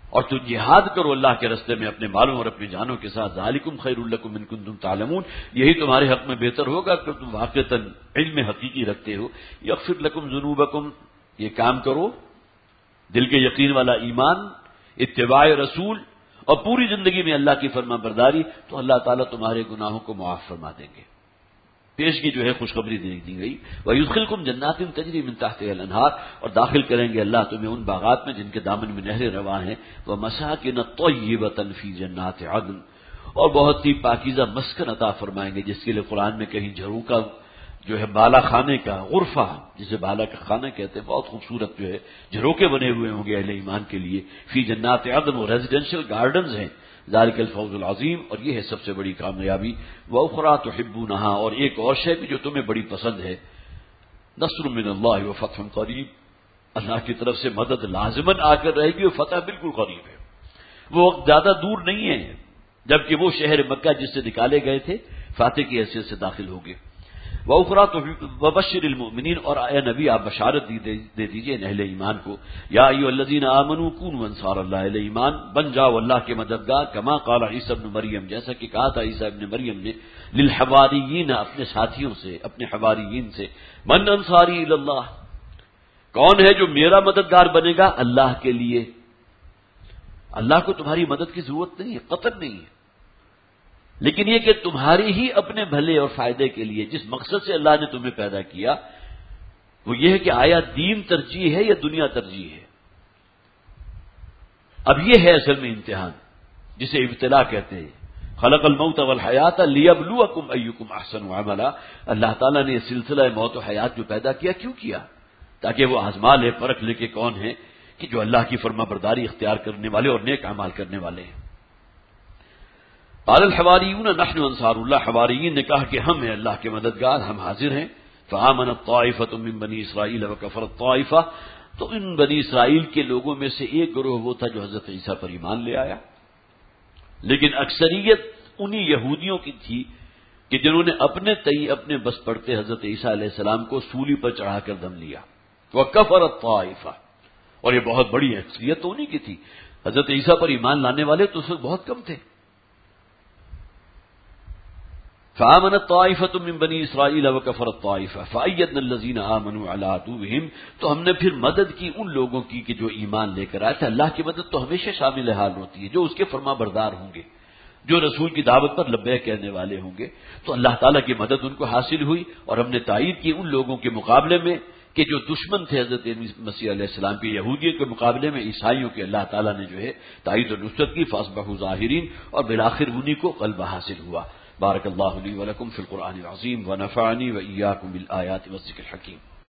اور تو جہاد کرو اللہ کے راستے میں اپنے مالوں اور اپنی جانوں کے ساتھ، ذالکم خیر لکم ان کنتم تعلمون، یہی تمہارے حق میں بہتر ہوگا کہ تم واقعتاً علم حقیقی رکھتے ہو۔ یغفر لکم ذنوبکم، یہ کام کرو، دل کے یقین والا ایمان، اتباع رسول اور پوری زندگی میں اللہ کی فرما برداری، تو اللہ تعالیٰ تمہارے گناہوں کو معاف فرما دیں گے۔ پیشگی جو ہے خوشخبری دے دی گئی، وَيُدْخِلْكُمْ جَنَّاتٍ تَجْرِي مِن تَحْتِهَا الْأَنْهَارُ، اور داخل کریں گے اللہ تمہیں ان باغات میں جن کے دامن میں نہریں رواں ہیں، وَمَسَاكِنَ طَيِّبَةً فِي جَنَّاتِ عَدْنٍ، اور بہت ہی پاکیزہ مسکن عطا فرمائیں گے، جس کے لیے قرآن میں کہیں جھروں کا جو ہے بالا خانے کا غرفہ، جسے بالا کا خانہ کہتے ہیں، بہت خوبصورت جو ہے جھروکے بنے ہوئے ہوں گے اہل ایمان کے لیے، فی جنات عدن، وہ ریزیڈینشل گارڈنز ہیں، ذالک الفوز العظیم، اور یہ ہے سب سے بڑی کامیابی۔ وَأُخْرَىٰ تُحِبُّونَهَا، اور ایک اور شے بھی جو تمہیں بڑی پسند ہے، نصر من اللہ وفتح قریب، اللہ کی طرف سے مدد لازماً آ کر رہے گی اور فتح بالکل قریب ہے، وہ وقت زیادہ دور نہیں ہے جبکہ وہ شہر مکہ جس سے نکالے گئے تھے فاتح کی حیثیت سے داخل ہو گئے۔ وَأُخْرَىٰ وَبَشِّرِ الْمُؤْمِنِينَ، اور اے نبی آپ بشارت دے دیجئے اہل ایمان کو، یا ایھا الذین آمنوا کونوا انصار اللہ، اہل ایمان بن جاؤ اللہ کے مددگار، کما قال عیسی ابن مریم، جیسا کہ کہا تھا عیسی ابن مریم نے، للحواریین، اپنے ساتھیوں سے، اپنے حواریین سے، من انصاری الی اللہ، کون ہے جو میرا مددگار بنے گا اللہ کے لیے؟ اللہ کو تمہاری مدد کی ضرورت نہیں ہے، قطعاً نہیں ہے، لیکن یہ کہ تمہاری ہی اپنے بھلے اور فائدے کے لیے جس مقصد سے اللہ نے تمہیں پیدا کیا، وہ یہ ہے کہ آیا دین ترجیح ہے یا دنیا ترجیح ہے؟ اب یہ ہے اصل میں امتحان جسے ابتلا کہتے ہیں۔ خلق الموت والحیات لیبلوکم ایکم احسن عملا، اللہ تعالیٰ نے یہ سلسلہ موت و حیات جو پیدا کیا کیوں کیا؟ تاکہ وہ آزما لے، پرکھ لے کہ کون ہے کہ جو اللہ کی فرما برداری اختیار کرنے والے اور نیک اعمال کرنے والے ہیں۔ قال الحواریون نحن انصار اللہ، حواریین نے کہا کہ ہم ہیں اللہ کے مددگار، ہم حاضر ہیں۔ فآمنت طائفۃ من بنی اسرائیل وکفرت طائفہ، تو ان بنی اسرائیل کے لوگوں میں سے ایک گروہ وہ تھا جو حضرت عیسیٰ پر ایمان لے آیا، لیکن اکثریت انہی یہودیوں کی تھی کہ جنہوں نے اپنے تئی اپنے بس پڑتے حضرت عیسیٰ علیہ السلام کو سولی پر چڑھا کر دم لیا۔ وکفرت طائفہ، اور یہ بہت بڑی اکثریت تو انہی کی تھی، حضرت عیسیٰ پر ایمان لانے والے تو اس وقت بہت کم تھے۔ فآمنت طائفۃ من بنی اسرائیل وکفرت طائفہ فأیدنا الذین آمنوا علی عدوہم، تو ہم نے پھر مدد کی ان لوگوں کی کہ جو ایمان لے کر آئے تھے۔ اللہ کی مدد تو ہمیشہ شامل حال ہوتی ہے، جو اس کے فرما بردار ہوں گے، جو رسول کی دعوت پر لبیک کہنے والے ہوں گے، تو اللہ تعالیٰ کی مدد ان کو حاصل ہوئی، اور ہم نے تائید کی ان لوگوں کے مقابلے میں کہ جو دشمن تھے حضرت مسیح علیہ السلام کے، یہودیوں کے مقابلے میں عیسائیوں کے اللہ تعالیٰ نے جو ہے تائید و نصرت کی، فاصبحوا ظاہرین، اور بالآخر انہی کو غلبہ حاصل ہوا۔ بارک اللہ لی ولکم فی القرآن العظیم ونفعنی وإیاکم بالآیات والذکر الحکیم۔